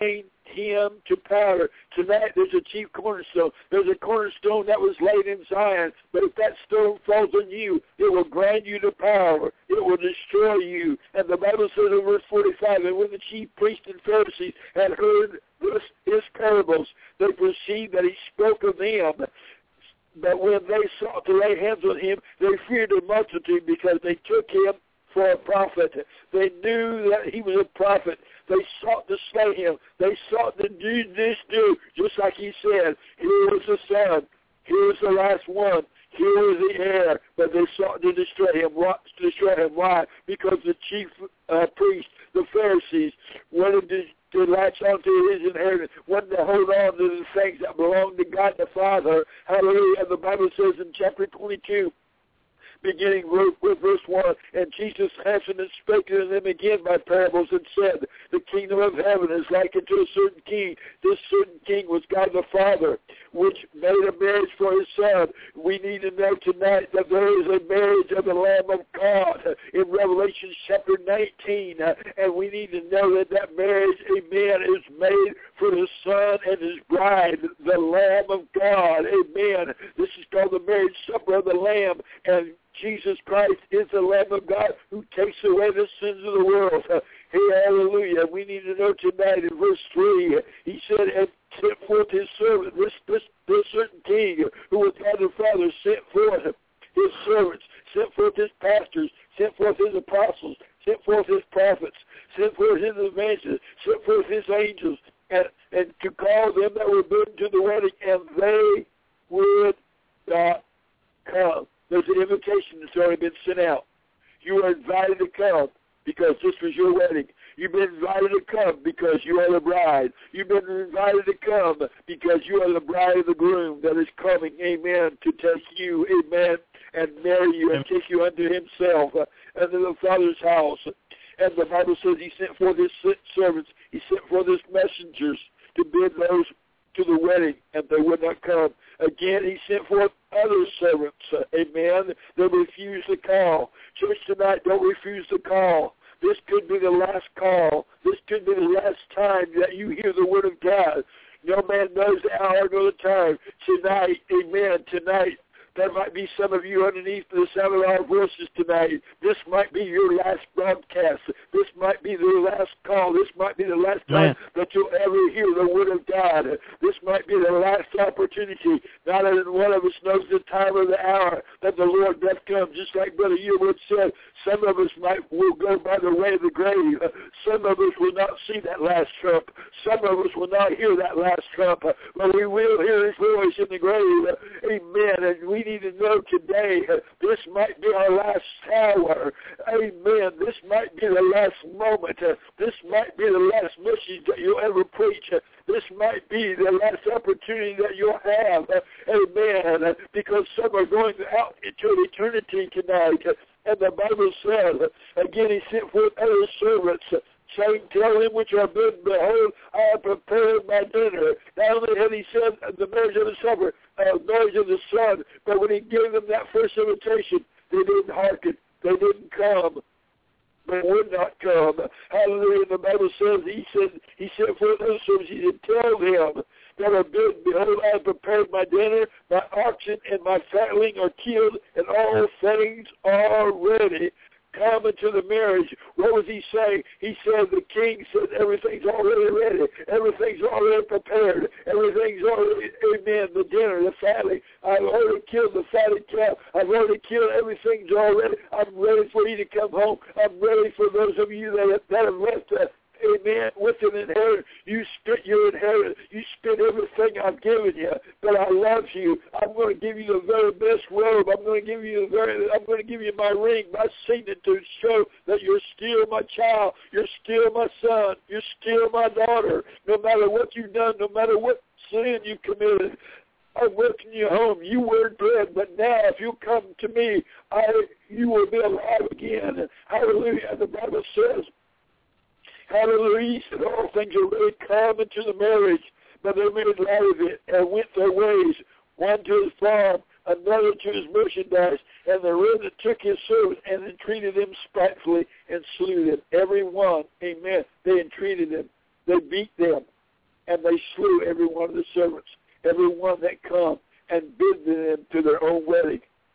him to power. Tonight there's a chief cornerstone. There's a cornerstone that was laid in Zion, but if that stone falls on you, it will grind you to power. It will destroy you. And the Bible says in verse forty-five, and when the chief priests and Pharisees had heard this, his parables, they perceived that he spoke of them. But when they sought to lay hands on him, they feared the multitude because they took him for a prophet. They knew that he was a prophet. They sought to slay him. They sought to do this, do, just like he said, here was the son, here was the last one, here was the heir. But they sought to destroy him. To destroy him. Why? Because the chief uh, priests, the Pharisees, wanted to to latch on to his inheritance, wanted to hold on to the things that belong to God the Father. Hallelujah. And the Bible says in chapter twenty-two, beginning with verse one, and Jesus answered and spake to them again by parables and said, the kingdom of heaven is like unto a certain king. This certain king was God the Father, which made a marriage for his son. We need to know tonight that there is a marriage of the Lamb of God in Revelation chapter nineteen, and we need to know that that marriage, amen, is made for the son and his bride, the Lamb of God, amen. This is called the marriage supper of the Lamb, and Jesus Christ is the Lamb of God who takes away the sins of the world. Uh, hey, hallelujah. We need to know tonight in verse three, he said, and sent forth his servant, this, this, this certain king who was God the Father, sent forth his servants, sent forth his pastors, sent forth his apostles, sent forth his prophets, sent forth his evangelists, sent forth his angels, and, and to call them that were bidden to the wedding, and they would not come. There's an invitation that's already been sent out. You are invited to come because this was your wedding. You've been invited to come because you are the bride. You've been invited to come because you are the bride of the groom that is coming, amen, to take you, amen, and marry you and take you unto himself, uh, unto the Father's house. And the Bible says he sent forth his servants. He sent forth his messengers to bid those to the wedding, and they would not come. Again, he sent forth other servants, uh, amen, they refused the call. Church tonight, don't refuse the call. This could be the last call. This could be the last time that you hear the word of God. No man knows the hour nor the time. Tonight, amen, tonight, there might be some of you underneath the sound of our voices tonight. This might be your last broadcast. This might be the last call. This might be the last time Man. that you'll ever hear the word of God. This might be the last opportunity. Not that one of us knows the time or the hour that the Lord doth come. Just like Brother Yearwood said, some of us might will go by the way of the grave. Some of us will not see that last trump. Some of us will not hear that last trump. But we will hear his voice in the grave. Amen. And we need to know today, uh, this might be our last hour. Amen. This might be the last moment. Uh, this might be the last message that you'll ever preach. Uh, this might be the last opportunity that you'll have. Uh, amen. Uh, because some are going out into eternity tonight. Uh, and the Bible says, uh, again, he sent forth other servants, uh, saying, tell him which are bidden, behold, I have prepared my dinner. Not only had he said the marriage of the supper, uh, marriage of the son, but when he gave them that first invitation, they didn't hearken. They didn't come. They would not come. Hallelujah. The Bible says, he said, he sent forth those servants. He said, tell them that are bidden, behold, I have prepared my dinner, my oxen and my fatling are killed, and all things are ready. Come into the marriage. What was he saying? He said the king said everything's already ready. Everything's already prepared. Everything's already, amen, the dinner, the fatty. I've already killed the fatted calf. I've already killed everything's already. I'm ready for you to come home. I'm ready for those of you that have, that have left uh, amen, with an inheritance. You spit your inheritance. You spit everything I've given you. But I love you. I'm going to give you the very best robe. I'm going to give you the very, I'm going to give you my ring, my signet to show that you're still my child. You're still my son. You're still my daughter. No matter what you've done, no matter what sin you committed, I'm welcoming you home. You were dead, but now if you come to me, I, you will be alive again. Hallelujah. The Bible says, hallelujah, he said all things are ready, come into the marriage, but they made light of it and went their ways, one to his farm, another to his merchandise, and the remnant took his servants and entreated them spitefully and slew them. Every one, amen, they entreated them. They beat them. and they slew every one of the servants, every one that come, and bid them to their own wedding.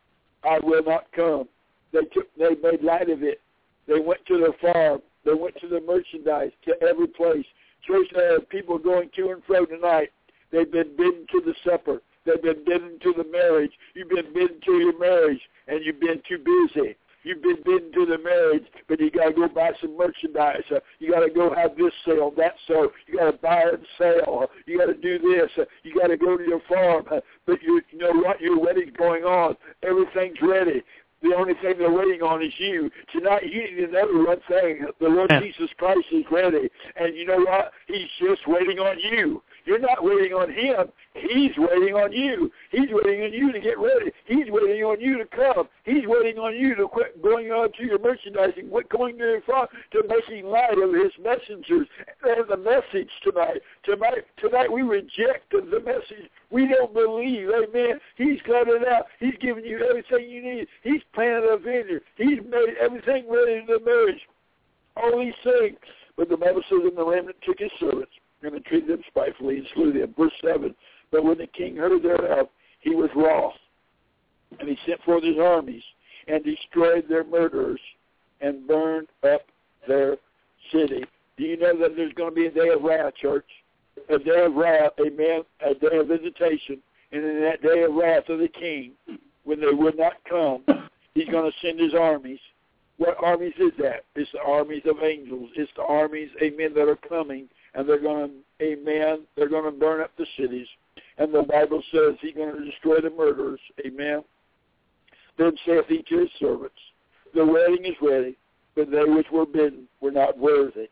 I will not come. They took, they made light of it. They went to their farm. They went to the merchandise, to every place. Church, there are people going to and fro tonight. They've been bidden to the supper. They've been bidden to the marriage. You've been bidden to your marriage, and you've been too busy. You've been bidden to the marriage, but you got to go buy some merchandise. Uh, you got to go have this sale, that sale. You got to buy and sell. Uh, you got to do this. Uh, you got to go to your farm. Uh, but you, you know what? Your wedding's going on. Everything's ready. The only thing they're waiting on is you. Tonight, you need to know one thing. The Lord yeah. Jesus Christ is ready. And you know what? He's just waiting on you. You're not waiting on him. He's waiting on you. He's waiting on you to get ready. He's waiting on you to come. He's waiting on you to quit going on to your merchandising, quit going to your farm, to making light of his messengers and the message tonight. Tonight, tonight we reject the message. We don't believe. Amen. He's cut it out. He's given you everything you need. He's planted a vineyard. He's made everything ready in the marriage. All these things. But the Bible says, and the remnant took his servants, and treated them spitefully and slew them. Verse seven, but when the king heard thereof, he was wroth, and he sent forth his armies, and destroyed their murderers, and burned up their city. Do you know that there's going to be a day of wrath, church? A day of wrath, amen, a day of visitation, and in that day of wrath of the king, when they would not come, he's going to send his armies. What armies is that? It's the armies of angels. It's the armies, amen, that are coming. And they're going to, amen, they're going to burn up the cities. And the Bible says he's going to destroy the murderers, amen. Then saith he to his servants, the wedding is ready, but they which were bidden were not worthy.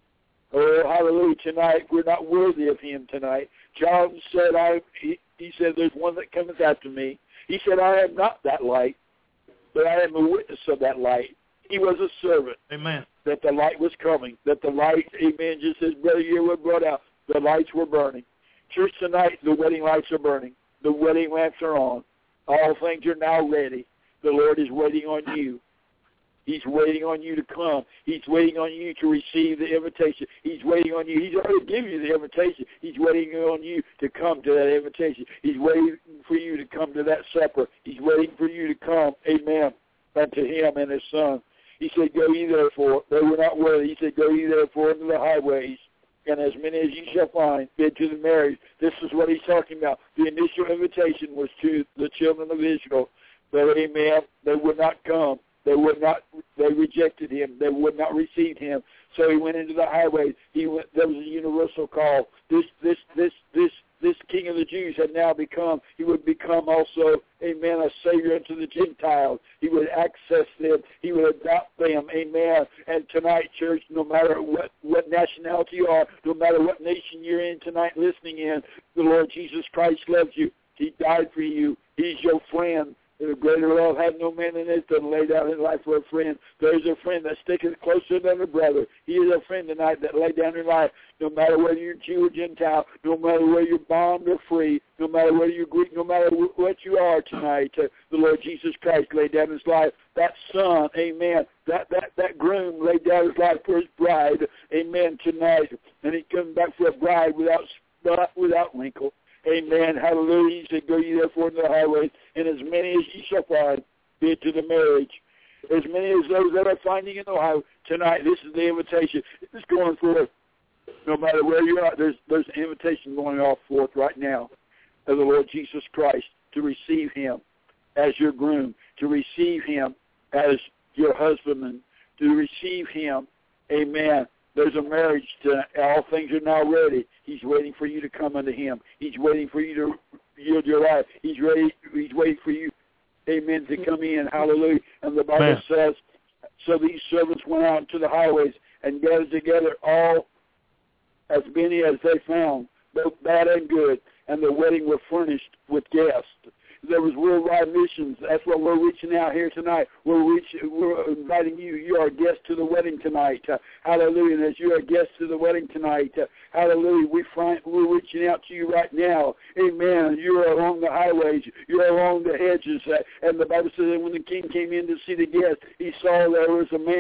Oh, hallelujah, tonight, we're not worthy of him tonight. John said, I. He, he said, there's one that cometh after me. He said, I am not that light, but I am a witness of that light. He was a servant. Amen. That the light was coming, that the light, amen, just as Brother Yearwood brought out, the lights were burning. Church, tonight, the wedding lights are burning. The wedding lamps are on. All things are now ready. The Lord is waiting on you. He's waiting on you to come. He's waiting on you to receive the invitation. He's waiting on you. He's already given you the invitation. He's waiting on you to come to that invitation. He's waiting for you to come to that supper. He's waiting for you to come, amen, unto him and his son. He said, go ye therefore. They were not worthy. He said, go ye therefore into the highways, and as many as ye shall find, bid to the marriage. This is what he's talking about. The initial invitation was to the children of Israel. But, amen, they would not come. They would not. They rejected him. They would not receive him. So he went into the highways. He went. There was a universal call. This, this, this, this, this King of the Jews had now become. He would become also, amen, a savior unto the Gentiles. He would access them. He would adopt them. Amen. And tonight, church, no matter what what nationality you are, no matter what nation you're in tonight, listening in, the Lord Jesus Christ loves you. He died for you. He's your friend. The greater love had no man in it than laid down his life for a friend. There's a friend that sticketh closer than a brother. He is a friend tonight that laid down his life, no matter whether you're Jew or Gentile, no matter whether you're bond or free, no matter whether you're Greek, no matter what you are tonight. Uh, the Lord Jesus Christ laid down his life. That son, amen, that, that, that groom laid down his life for his bride, amen, tonight. And he comes back for a bride without spot, without wrinkle. Amen. Hallelujah. He said, go ye therefore into the highways, and as many as ye shall find, bid to the marriage. As many as those that are finding in the highway tonight, this is the invitation. It's going forth. No matter where you are, there's there's an invitation going off forth right now of the Lord Jesus Christ to receive him as your groom, to receive him as your husbandman, to receive him, amen. There's a marriage to all things are now ready. He's waiting for you to come unto him. He's waiting for you to yield your life. He's ready. He's waiting for you, amen, to come in. Hallelujah. And the Bible Man. says, so these servants went out to the highways and gathered together all as many as they found, both bad and good, and the wedding was furnished with guests. There was worldwide missions. That's what we're reaching out here tonight. We're reaching, we're inviting you. You are a guest to the wedding tonight. Uh, hallelujah. And as you are a guest to the wedding tonight, uh, hallelujah, we find, we're reaching out to you right now. Amen. You're along the highways. You're along the hedges. Uh, and the Bible says that when the king came in to see the guest, he saw there was a man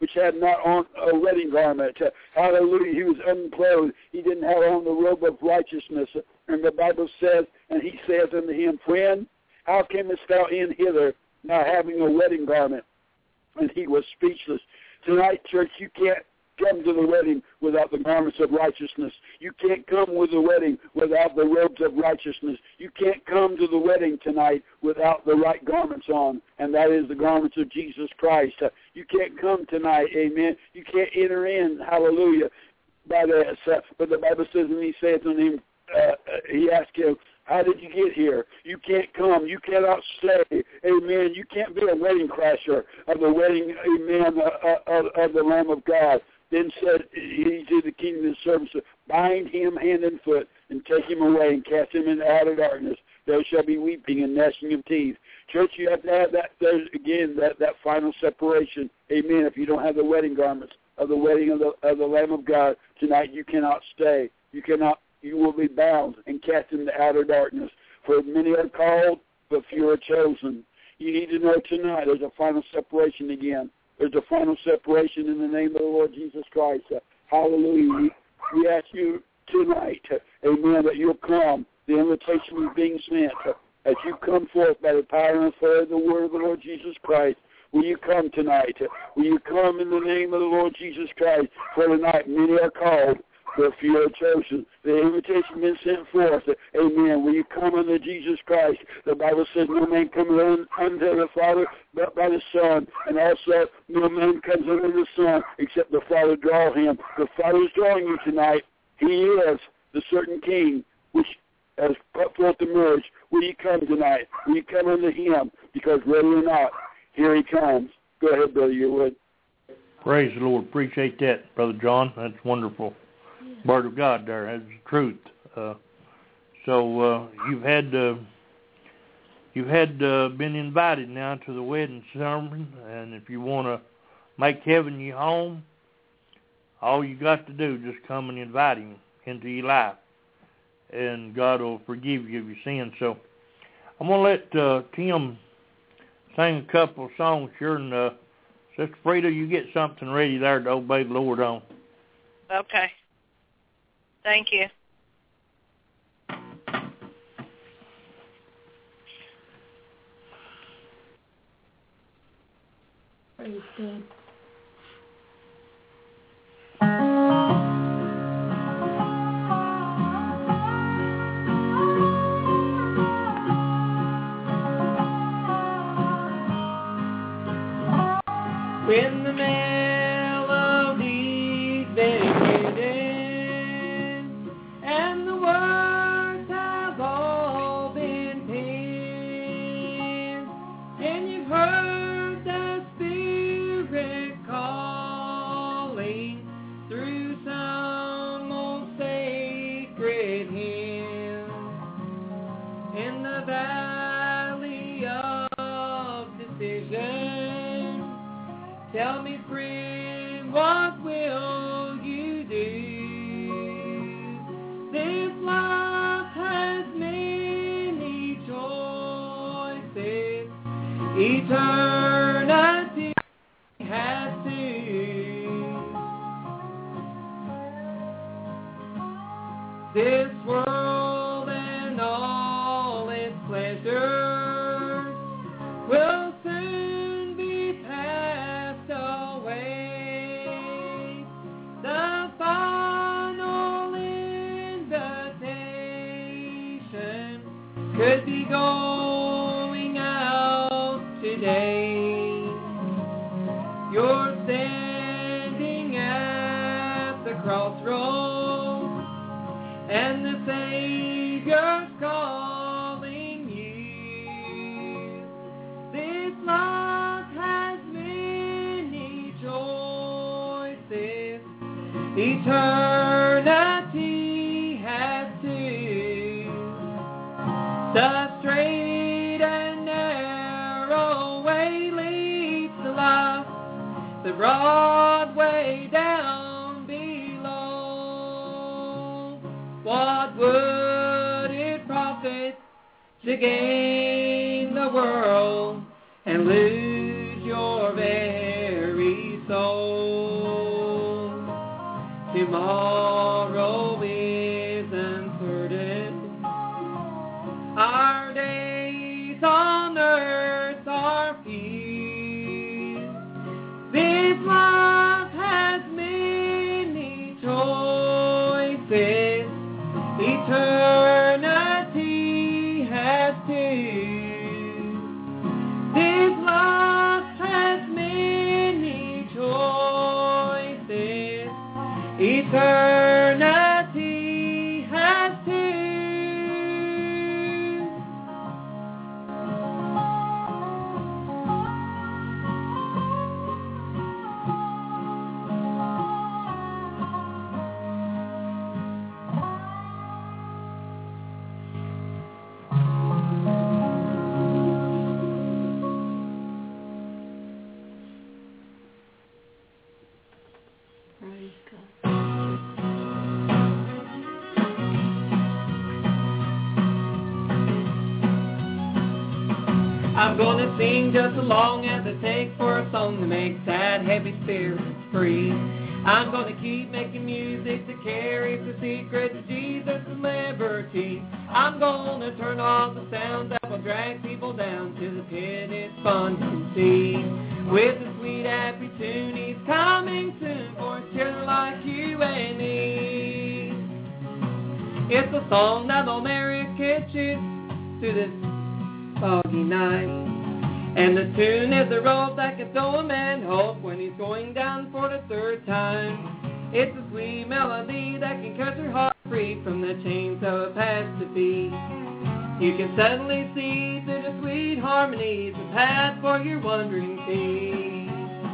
which had not on a wedding garment. Uh, hallelujah. He was unclothed. He didn't have on the robe of righteousness. And the Bible says, and he says unto him, Friend, how camest thou in hither, not having a wedding garment? And he was speechless. Tonight, church, you can't come to the wedding without the garments of righteousness. You can't come with the wedding without the robes of righteousness. You can't come to the wedding tonight without the right garments on, and that is the garments of Jesus Christ. Uh, you can't come tonight, amen. You can't enter in, hallelujah, by this. Uh, but the Bible says, and he said to him, uh, he asked him, how did you get here? You can't come. You cannot stay. Amen. You can't be a wedding crasher of the wedding, amen, uh, of, of the Lamb of God. Then said he to the king of the servants, bind him hand and foot, and take him away, and cast him into outer darkness. There shall be weeping and gnashing of teeth. Church, you have to have that, there's, again, that, that final separation. Amen. If you don't have the wedding garments of the wedding of the, of the Lamb of God, tonight you cannot stay. You cannot. You will be bound and cast into outer darkness. For many are called, but few are chosen. You need to know tonight there's a final separation again. There's a final separation in the name of the Lord Jesus Christ. Uh, hallelujah. We, we ask you tonight, uh, amen, that you'll come. The invitation is being sent. Uh, as you come forth by the power and authority of the word of the Lord Jesus Christ, will you come tonight? Uh, will you come in the name of the Lord Jesus Christ? For tonight many are called, but few are chosen. The invitation has been sent forth. Amen. Will you come unto Jesus Christ? The Bible says no man cometh unto the Father but by the Son. And also no man comes unto the Son except the Father draw him. The Father is drawing you tonight. He is the certain King which has put forth the marriage. Will you come tonight? Will you come unto him? Because ready or not, here he comes. Go ahead, Brother Yearwood. Praise the Lord. Appreciate that, Brother John. That's wonderful. Word of God there, that's the truth. Uh, so uh, you've had uh, you've had uh, been invited now to the wedding ceremony, and if you want to make heaven your home, all you got to do is just come and invite him into your life, and God will forgive you of your sins. So I'm gonna let uh, Tim sing a couple of songs here, and uh, Sister Frida, you get something ready there to obey the Lord on. Okay. Thank you. Praise God. When the melody's beginning and the words have all been penned, and you've heard the Spirit calling through some most sacred hymn, in the valley of decision, tell me, friend, what will you do? This life has many choices. Eternity has two. This world and all its pleasures will soon be passed away. The final invitation could be going out today. You're standing at the crossroads, and the Savior's calling you. This life has many choices. Eternity has two. The straight and narrow way leads to life. The broad way down below. What would it profit to gain the world and lose your very soul? tomorrow is uncertain. Our days on earth are few. This life has many choices. Eternity has two. This life has many choices. Eternity has two. Praise God. I'm gonna sing just as long as it takes for a song to make sad, heavy spirits free. I'm gonna keep making music that carries the secret to Jesus and liberty. I'm gonna turn off the sounds that will drag people down to the pit. It's fun to see. With the sweet happy tune, he's coming soon for children like you and me. It's a song that'll marry kitchen to this foggy night. And the tune is a rope that can throw a man hope when he's going down for the third time. It's a sweet melody that can cut your heart free from the chains of a past defeat. You can suddenly see through the sweet harmonies the path for your wandering feet.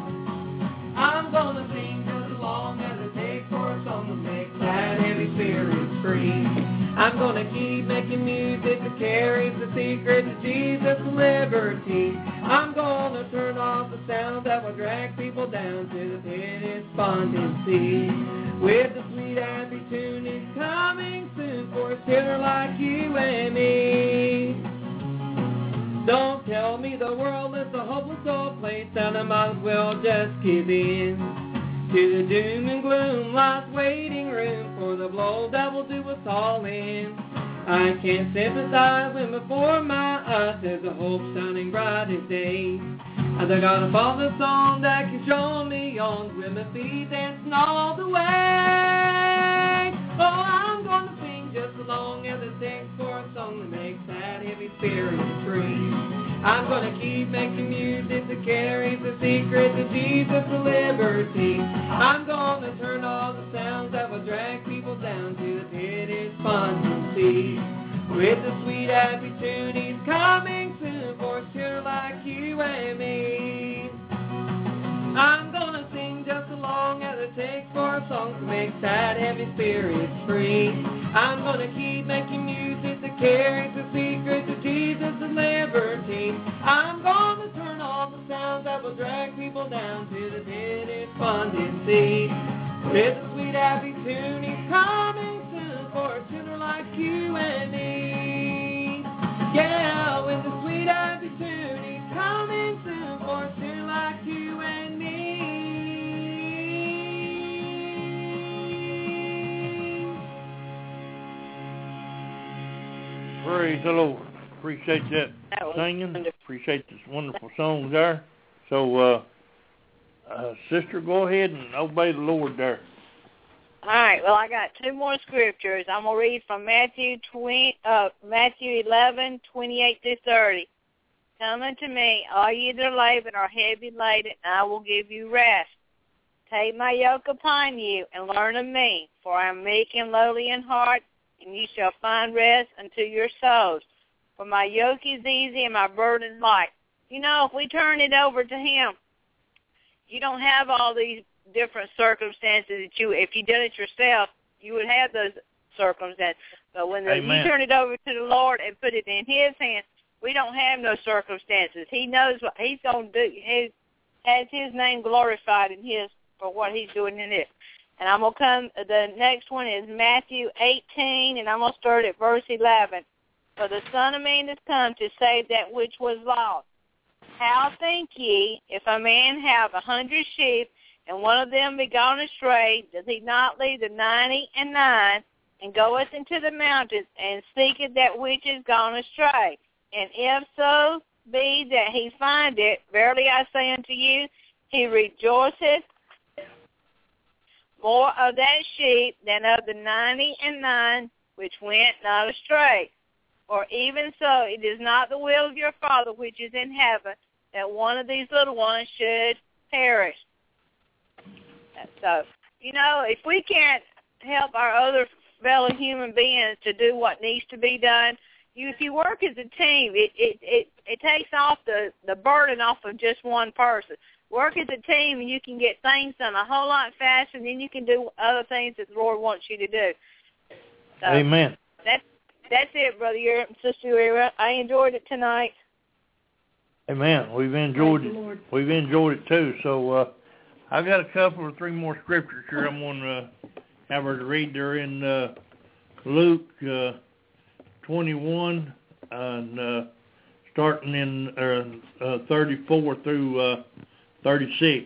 I'm gonna sing just as long as it takes for a song to make sad, heavy spirits free. I'm gonna keep making music that carries the secret to Jesus and liberty. I'm gonna turn off the sounds that will drag people down to the pit of despondency. With the sweet happy tune, he's coming soon for a sinner like you and me. Don't tell me the world is a hopeless old place and I might as well just give in to the doom and gloom, life's waiting room for the blow that will do us all in. I can't sympathize when before my eyes there's a hope shining bright as day. And I gotta follow the song that can show me on with my feet dancing all the way. Oh, I'm gonna sing just as long as it takes for a song to make sad, heavy spirits free. I'm gonna keep making music that carries the secret to Jesus and liberty. I'm gonna turn all the sounds that will drag people down to the pit of despondency. With the sweet happy tune, he's coming soon for a sinner like you and me. I'm gonna sing just as long as it takes for a song to make sad, heavy spirits free. I'm gonna keep making music that carries the secret to Jesus and liberty. I'm gonna turn all the sounds that will drag people down to the pit of despondency. With a sweet happy tune, he's coming soon for a sinner like you and me. Yeah, with a sweet happy tune, he's coming soon for a sinner like you and me. Praise the Lord. Appreciate that, That was singing. wonderful. Appreciate this wonderful songs there. So, uh, uh, sister, go ahead and obey the Lord there. All right. Well, I got two more scriptures. I'm gonna read from Matthew twenty, uh, Matthew eleven, twenty-eight through thirty. Come unto me, all ye that are labored and are heavy laden, and I will give you rest. Take my yoke upon you and learn of me, for I am meek and lowly in heart, and you shall find rest unto your souls. For my yoke is easy and my burden light. You know, if we turn it over to him, you don't have all these different circumstances that you, if you did it yourself, you would have those circumstances. But when the, you turn it over to the Lord and put it in his hands, we don't have no circumstances. He knows what he's going to do. He has his name glorified in his, for what he's doing in it. And I'm going to come, the next one is Matthew eighteen, and I'm going to start at verse eleven. For the Son of Man is come to save that which was lost. How think ye, if a man have a hundred sheep, and one of them be gone astray, does he not leave the ninety and nine, and goeth into the mountains, and seeketh that which is gone astray? And if so be that he find it, verily I say unto you, he rejoiceth more of that sheep than of the ninety and nine which went not astray. Or even so, it is not the will of your Father which is in heaven that one of these little ones should perish. So, you know, if we can't help our other fellow human beings to do what needs to be done, you, if you work as a team, it, it, it, it takes off the, the burden off of just one person. Work as a team, and you can get things done a whole lot faster, and then you can do other things that the Lord wants you to do. So Amen. That's, that's it, Brother Europe and Sister Era. I enjoyed it tonight. Amen. We've enjoyed it. We've enjoyed it, too. So uh, I've got a couple or three more scriptures here I'm going to uh, have her to read. They're in uh, Luke uh, twenty-one, and uh, starting in uh, uh, thirty-four through uh, thirty-six.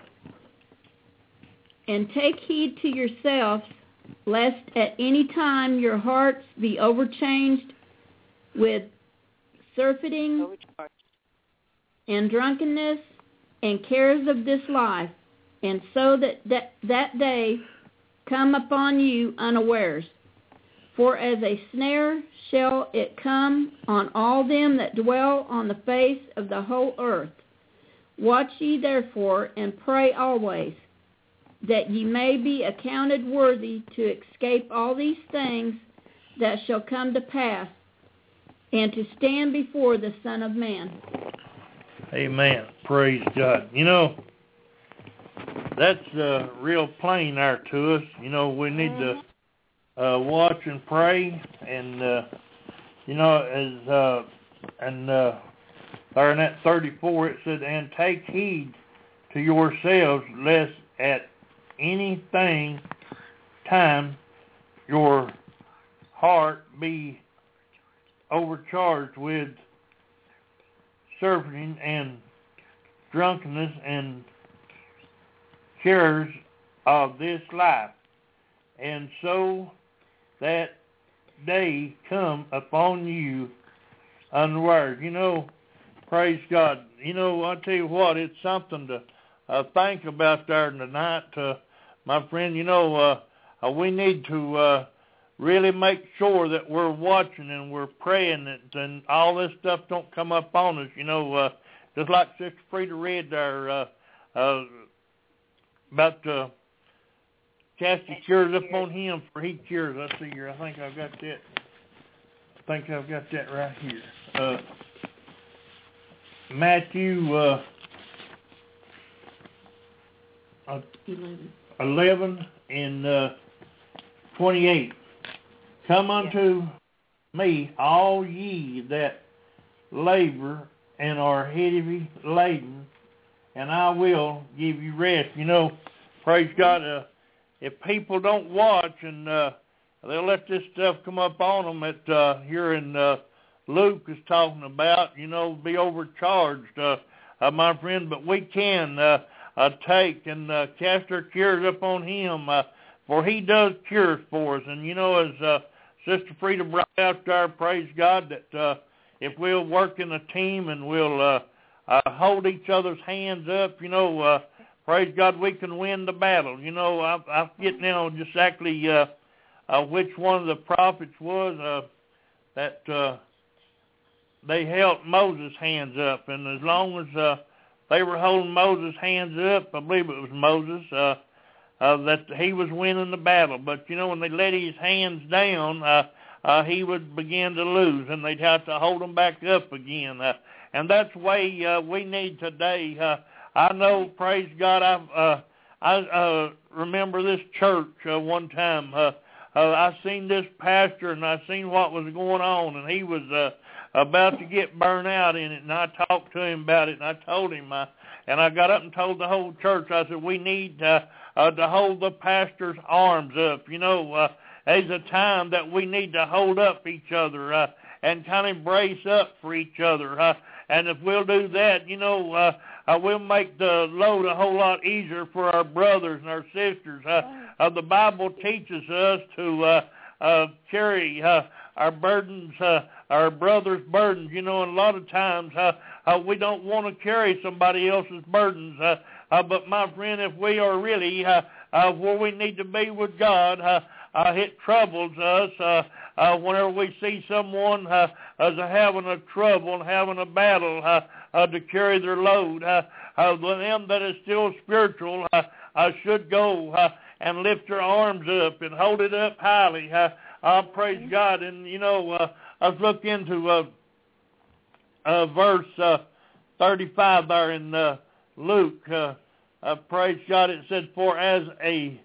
And take heed to yourselves, lest at any time your hearts be overchanged with surfeiting and drunkenness and cares of this life, and so that, that that day come upon you unawares. For as a snare shall it come on all them that dwell on the face of the whole earth. Watch ye therefore, and pray always, that ye may be accounted worthy to escape all these things that shall come to pass, and to stand before the Son of Man. Amen. Praise God. You know, that's uh, real plain there to us. You know, we need to uh, watch and pray, and uh, you know, as uh, and uh, there in that thirty-four it said, and take heed to yourselves, lest at anything time your heart be overcharged with surfeiting and drunkenness and cares of this life, and so that day come upon you unawares. You know, praise God. You know, I'll tell you what, it's something to uh, think about there tonight, uh, my friend. You know, uh, uh, we need to uh, really make sure that we're watching and we're praying that and all this stuff don't come up on us. You know, uh, just like Sister Frida read there uh, uh, about uh, cast your cares upon him, for he cares. I see here. I think I've got that. I think I've got that right here. Uh, Matthew uh, uh, eleven and uh, twenty-eight. Come unto me, all ye that labor and are heavy laden, and I will give you rest. You know, praise God, uh, if people don't watch and uh, they'll let this stuff come up on them that uh, here in uh, Luke is talking about, you know, be overcharged, uh, uh, my friend, but we can uh, uh, take and uh, cast our cares upon him, uh, for he does cures for us. And, you know, as uh, Sister Frida brought out there, praise God, that uh, if we'll work in a team and we'll uh, uh, hold each other's hands up, you know, uh, praise God, we can win the battle. You know, I, I forget now just exactly uh, uh, which one of the prophets was uh, that uh, they held Moses' hands up. And as long as uh, they were holding Moses' hands up, I believe it was Moses, uh, Uh, that he was winning the battle. But, you know, when they let his hands down, uh, uh, he would begin to lose, and they'd have to hold him back up again. Uh, and that's the way uh, we need today. Uh, I know, praise God, I've, uh, I uh, remember this church uh, one time. Uh, uh, I seen this pastor, and I seen what was going on, and he was uh, about to get burned out in it, and I talked to him about it, and I told him, uh, and I got up and told the whole church, I said, we need uh, uh, to hold the pastor's arms up. You know, uh, there's a time that we need to hold up each other, uh, and kind of brace up for each other. Uh, and if we'll do that, you know, uh, uh, we'll make the load a whole lot easier for our brothers and our sisters. Uh, uh, the Bible teaches us to uh, uh, carry uh, our burdens, uh, our brothers' burdens, you know, and a lot of times uh, uh, we don't want to carry somebody else's burdens. Uh, uh, but, my friend, if we are really uh, uh, where we need to be with God, uh, uh, it troubles us uh, uh, whenever we see someone uh, as having a trouble and having a battle uh, uh, to carry their load. Uh, uh, them that is still spiritual uh, uh, should go uh, and lift their arms up and hold it up highly. Uh, uh, praise God. And, you know, uh, I've looked into uh, uh, verse uh, thirty-five there in uh, Luke. Uh, uh, praise God. It said, for as a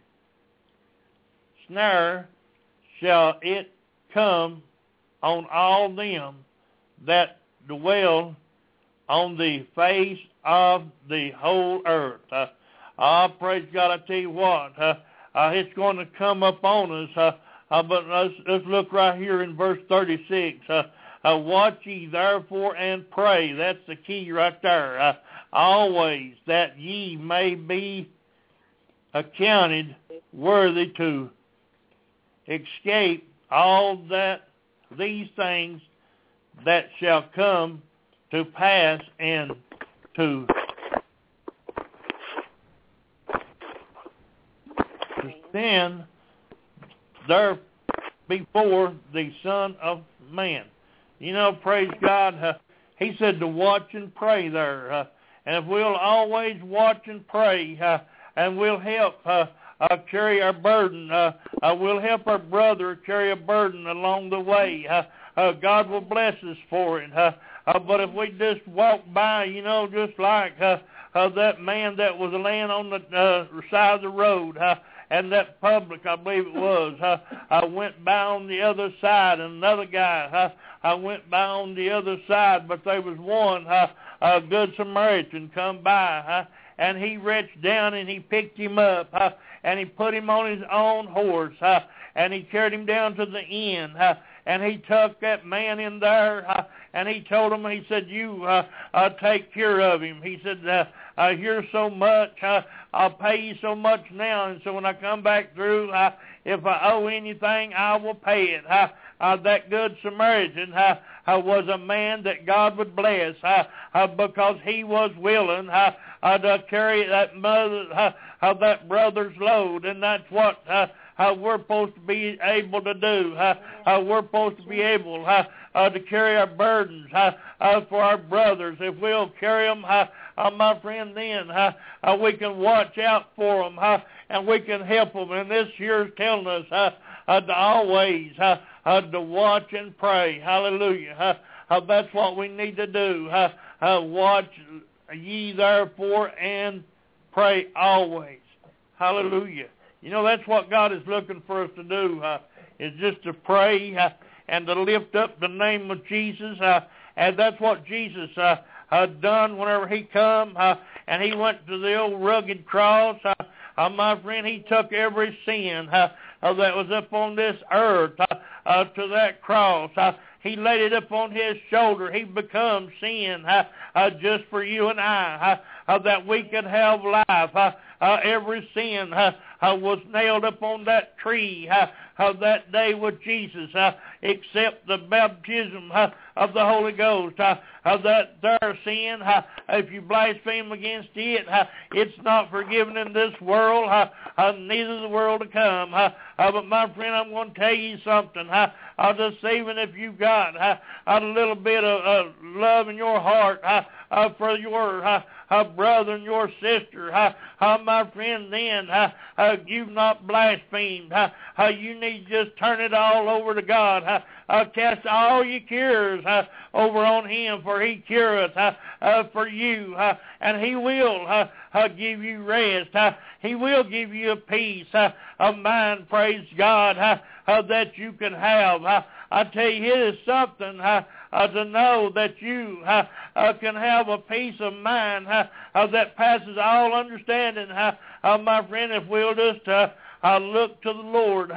snare shall it come on all them that dwell on the face of the whole earth. Uh, uh, praise God, I tell you what, uh, uh, it's going to come upon us. Uh, uh, but let's, let's look right here in verse thirty-six. Uh, uh, watch ye therefore and pray. That's the key right there. Uh, always that ye may be accounted worthy to escape all that these things that shall come to pass, and to to stand there before the Son of Man. You know, praise God, uh, he said to watch and pray there. Uh, and if we'll always watch and pray, uh, and we'll help uh, uh, carry our burden, uh, uh, we'll help our brother carry a burden along the way. Uh, uh, God will bless us for it. Uh, uh, but if we just walk by, you know, just like uh, uh, that man that was laying on the uh, side of the road, uh, and that public, I believe it was, uh, I went by on the other side, and another guy, uh, I went by on the other side, but there was one, uh, a good Samaritan come by, uh, and he reached down and he picked him up, uh, and he put him on his own horse, uh, and he carried him down to the inn, uh, and he took that man in there, uh, and he told him, he said, you uh, uh, take care of him. He said, uh, uh, here's so much, uh, I'll pay you so much now, and so when I come back through, uh, if I owe anything, I will pay it. Uh, uh, that good Samaritan uh, uh, was a man that God would bless uh, uh, because he was willing uh, uh, to carry that mother, uh, uh, that brother's load, and that's what uh, uh, we're supposed to be able to do. Uh, uh, we're supposed to be able uh, uh, to carry our burdens uh, uh, for our brothers. If we'll carry them, uh, uh, my friend, then uh, uh, we can watch out for them uh, and we can help them. And this here's telling us uh, uh, to always uh, uh, to watch and pray. Hallelujah. Uh, uh, that's what we need to do. Uh, uh, watch ye therefore and pray always. Hallelujah. You know, that's what God is looking for us to do, uh, is just to pray uh, and to lift up the name of Jesus. Uh, and that's what Jesus uh, had done whenever he come, uh, and he went to the old rugged cross. Uh, uh, my friend, he took every sin uh, uh, that was up on this earth uh, uh, to that cross. Uh, he laid it up on his shoulder. He become sin uh, uh, just for you and I, uh, uh, that we could have life. Uh, uh, every sin uh, uh, was nailed up on that tree uh, uh, that day with Jesus, uh, except the baptism uh, of the Holy Ghost. Uh, uh, that their sin, uh, if you blaspheme against it, uh, it's not forgiven in this world, uh, uh, neither the world to come. Uh, uh, but my friend, I'm going to tell you something. Uh, uh, just even if you've got uh, a little bit of uh, love in your heart uh, uh, for your uh, uh, brother and your sister, uh, uh, my friend, then uh, uh, you've not blasphemed. Uh, uh, you need to just turn it all over to God. Uh, uh, cast all your cares uh, over on him, for he careth uh, uh, for you, uh, and he will uh, uh, give you rest. Uh, he will give you a peace uh, of mind, praise God, uh, uh, that you can have. Uh, I tell you, it is something uh, uh, to know that you uh, uh, can have a peace of mind uh, uh, that passes all understanding, uh, uh, my friend, if we'll just uh, uh, look to the Lord uh,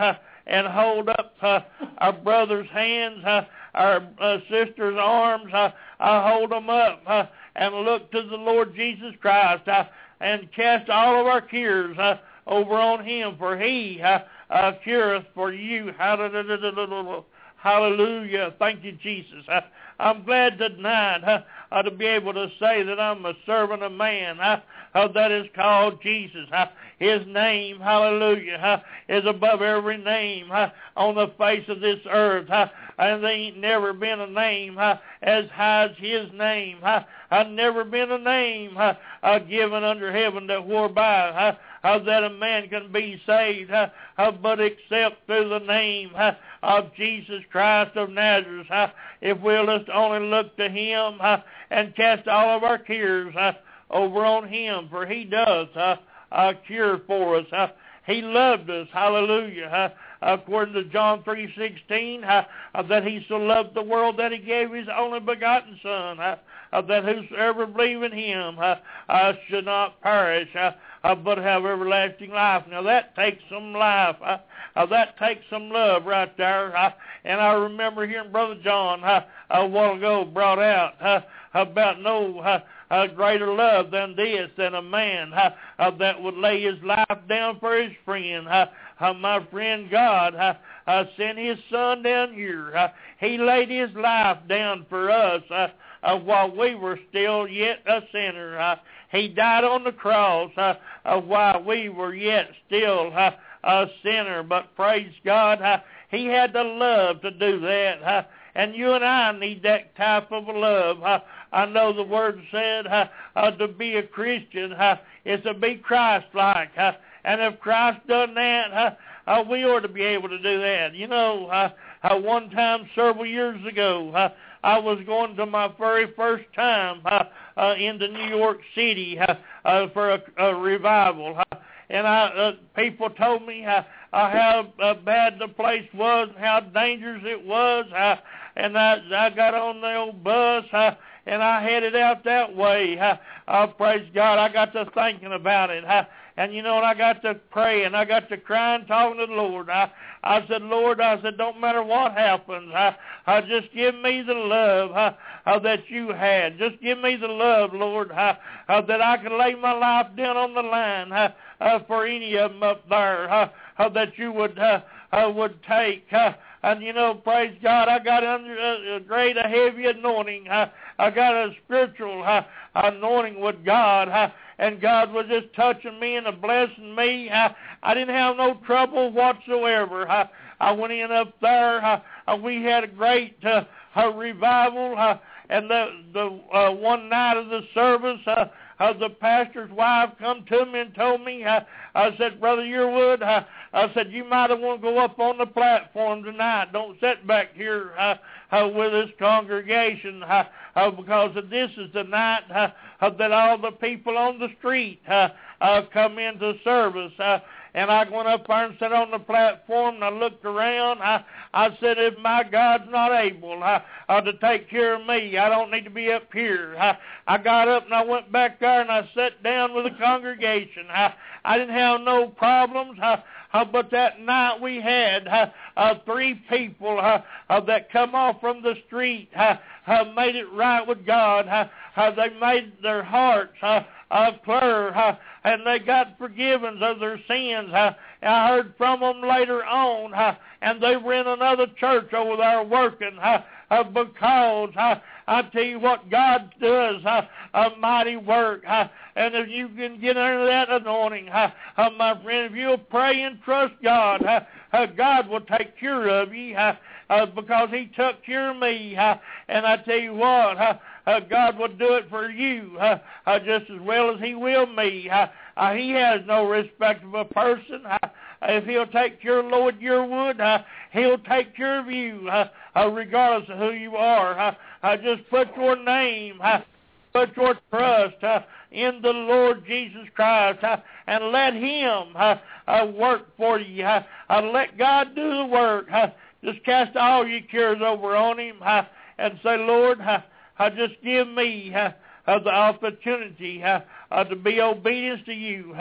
and hold up uh, our brother's hands, uh, our uh, sister's arms. Uh, I hold them up uh, and look to the Lord Jesus Christ uh, and cast all of our cares uh, over on him, for he uh, uh, cureth for you. Hallelujah. Hallelujah. Thank you, Jesus. Uh, I'm glad tonight uh, uh, to be able to say that I'm a servant of man uh, uh, that is called Jesus. Uh, his name, hallelujah, uh, is above every name uh, on the face of this earth. Uh, and there ain't never been a name uh, as high as his name. Uh, I've never been a name uh, uh, given under heaven that whereby uh, uh, that a man can be saved, uh, uh, but except through the name uh, of Jesus Christ of Nazareth. Uh, if we'll just only look to him uh, and cast all of our cares uh, over on him, for he does uh, uh, cure for us. Uh, he loved us, hallelujah. Uh, according to John three sixteen, uh, uh, that he so loved the world that he gave his only begotten Son, uh, uh, that whosoever believe in him uh, uh, should not perish, uh, uh, but have everlasting life. Now that takes some life. Uh, uh, that takes some love right there. Uh, and I remember hearing Brother John uh, a while ago brought out uh, about no uh, uh, greater love than this, than a man uh, uh, that would lay his life down for his friend. Uh, uh, my friend God uh, uh, sent his Son down here. Uh, he laid his life down for us uh, uh, while we were still yet a sinner. Uh, he died on the cross uh, uh, while we were yet still uh, a sinner. But praise God, uh, he had the love to do that. Uh, and you and I need that type of love. Uh, I know the Word said uh, uh, to be a Christian uh, is to be Christ-like. Uh, and if Christ done that, uh, uh, we ought to be able to do that. You know, uh, uh, one time several years ago, uh, I was going to my very first time uh, uh, into New York City uh, uh, for a, a revival. Uh, and I, uh, people told me uh, uh, how uh, bad the place was and how dangerous it was. Uh, and I, I got on the old bus, uh, and I headed out that way. Uh, uh, praise God, I got to thinking about it. Uh, and, you know, and I got to praying. I got to crying, talking to the Lord. I, I said, Lord, I said, don't matter what happens. Uh, uh, just give me the love uh, uh, that you had. Just give me the love, Lord, uh, uh, that I can lay my life down on the line uh, uh, for any of them up there uh, uh, that you would uh, uh, would take. Uh, and, you know, praise God, I got under a, a great, a heavy anointing. Uh, I got a spiritual uh, anointing with God. Uh, and God was just touching me and blessing me. I, I didn't have no trouble whatsoever. I, I went in up there. I, I, we had a great uh, uh, revival. Uh, and the, the uh, one night of the service, uh, uh, the pastor's wife come to me and told me, uh, I said, Brother Yearwood, uh, I said, you might want to go up on the platform tonight. Don't sit back here uh, uh, with this congregation uh, uh, because this is the night uh, uh, that all the people on the street uh, uh, come into service. Uh, and I went up there and sat on the platform, and I looked around. I, I said, if my God's not able uh, uh, to take care of me, I don't need to be up here. I, I got up and I went back there and I sat down with the congregation. I, I didn't have no problems. I, Uh, but that night we had uh, uh, three people uh, uh, that come off from the street, uh, uh, made it right with God. Uh, uh, they made their hearts uh, uh, clear, uh, and they got forgiveness of their sins. Uh, I heard from them later on, uh, and they were in another church over there working uh, uh, because uh, I tell you what, God does uh, a mighty work. Uh, and if you can get under that anointing, uh, uh, my friend, if you'll pray and trust God, uh, uh, God will take care of you uh, uh, because he took care of me. Uh, and I tell you what, uh, uh, God will do it for you uh, uh, just as well as he will me. Uh, uh, he has no respect of a person. Uh, if he'll take care of Lord Yearwood, uh, he'll take care of you uh, uh, regardless of who you are. Uh, uh, just put your name, uh, put your trust uh, in the Lord Jesus Christ uh, and let him uh, uh, work for you. Uh, uh, let God do the work. Uh, just cast all your cares over on him uh, and say, Lord, uh, uh, just give me uh, uh, the opportunity uh, uh, to be obedient to you. Uh,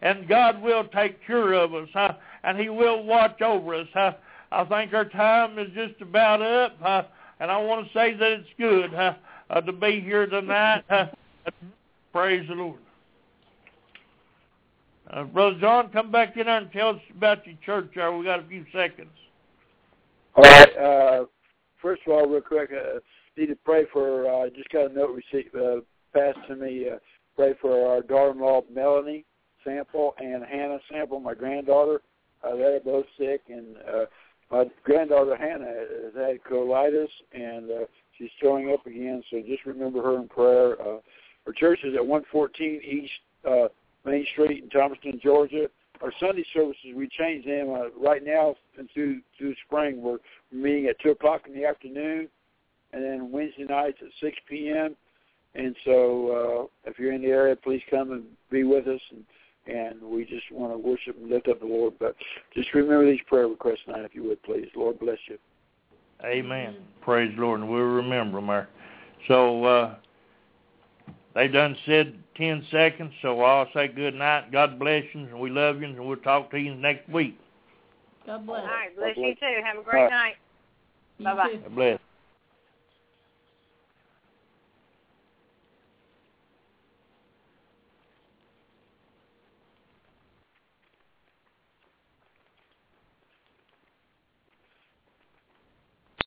and God will take care of us, huh? And He will watch over us. Huh? I think our time is just about up, huh? And I want to say that it's good huh? uh, to be here tonight. Huh? Praise the Lord. Uh, Brother John, come back in there and tell us about your church there. We got a few seconds. All right. Uh, first of all, real quick, uh, need to pray for, I uh, just got a note received, uh, passed to me, uh, pray for our daughter-in-law, Melanie Sample, and Hannah Sample, my granddaughter. Uh, they're both sick, and uh, my granddaughter, Hannah, has had colitis, and uh, she's throwing up again, so just remember her in prayer. Uh, our church is at one fourteen East uh, Main Street in Thomaston, Georgia. Our Sunday services, we changed them. Uh, right now, and through, through spring, we're meeting at two o'clock in the afternoon, and then Wednesday nights at six p.m., and so uh, if you're in the area, please come and be with us, and, and we just want to worship and lift up the Lord. But just remember these prayer requests tonight, if you would, please. Lord bless you. Amen. Praise the Lord, and we'll remember them there. So uh, they done said ten seconds, so I'll say good night. God bless you, and we love you, and we'll talk to you next week. God bless. All right, bless you too. Have a great night. Bye-bye. God bless.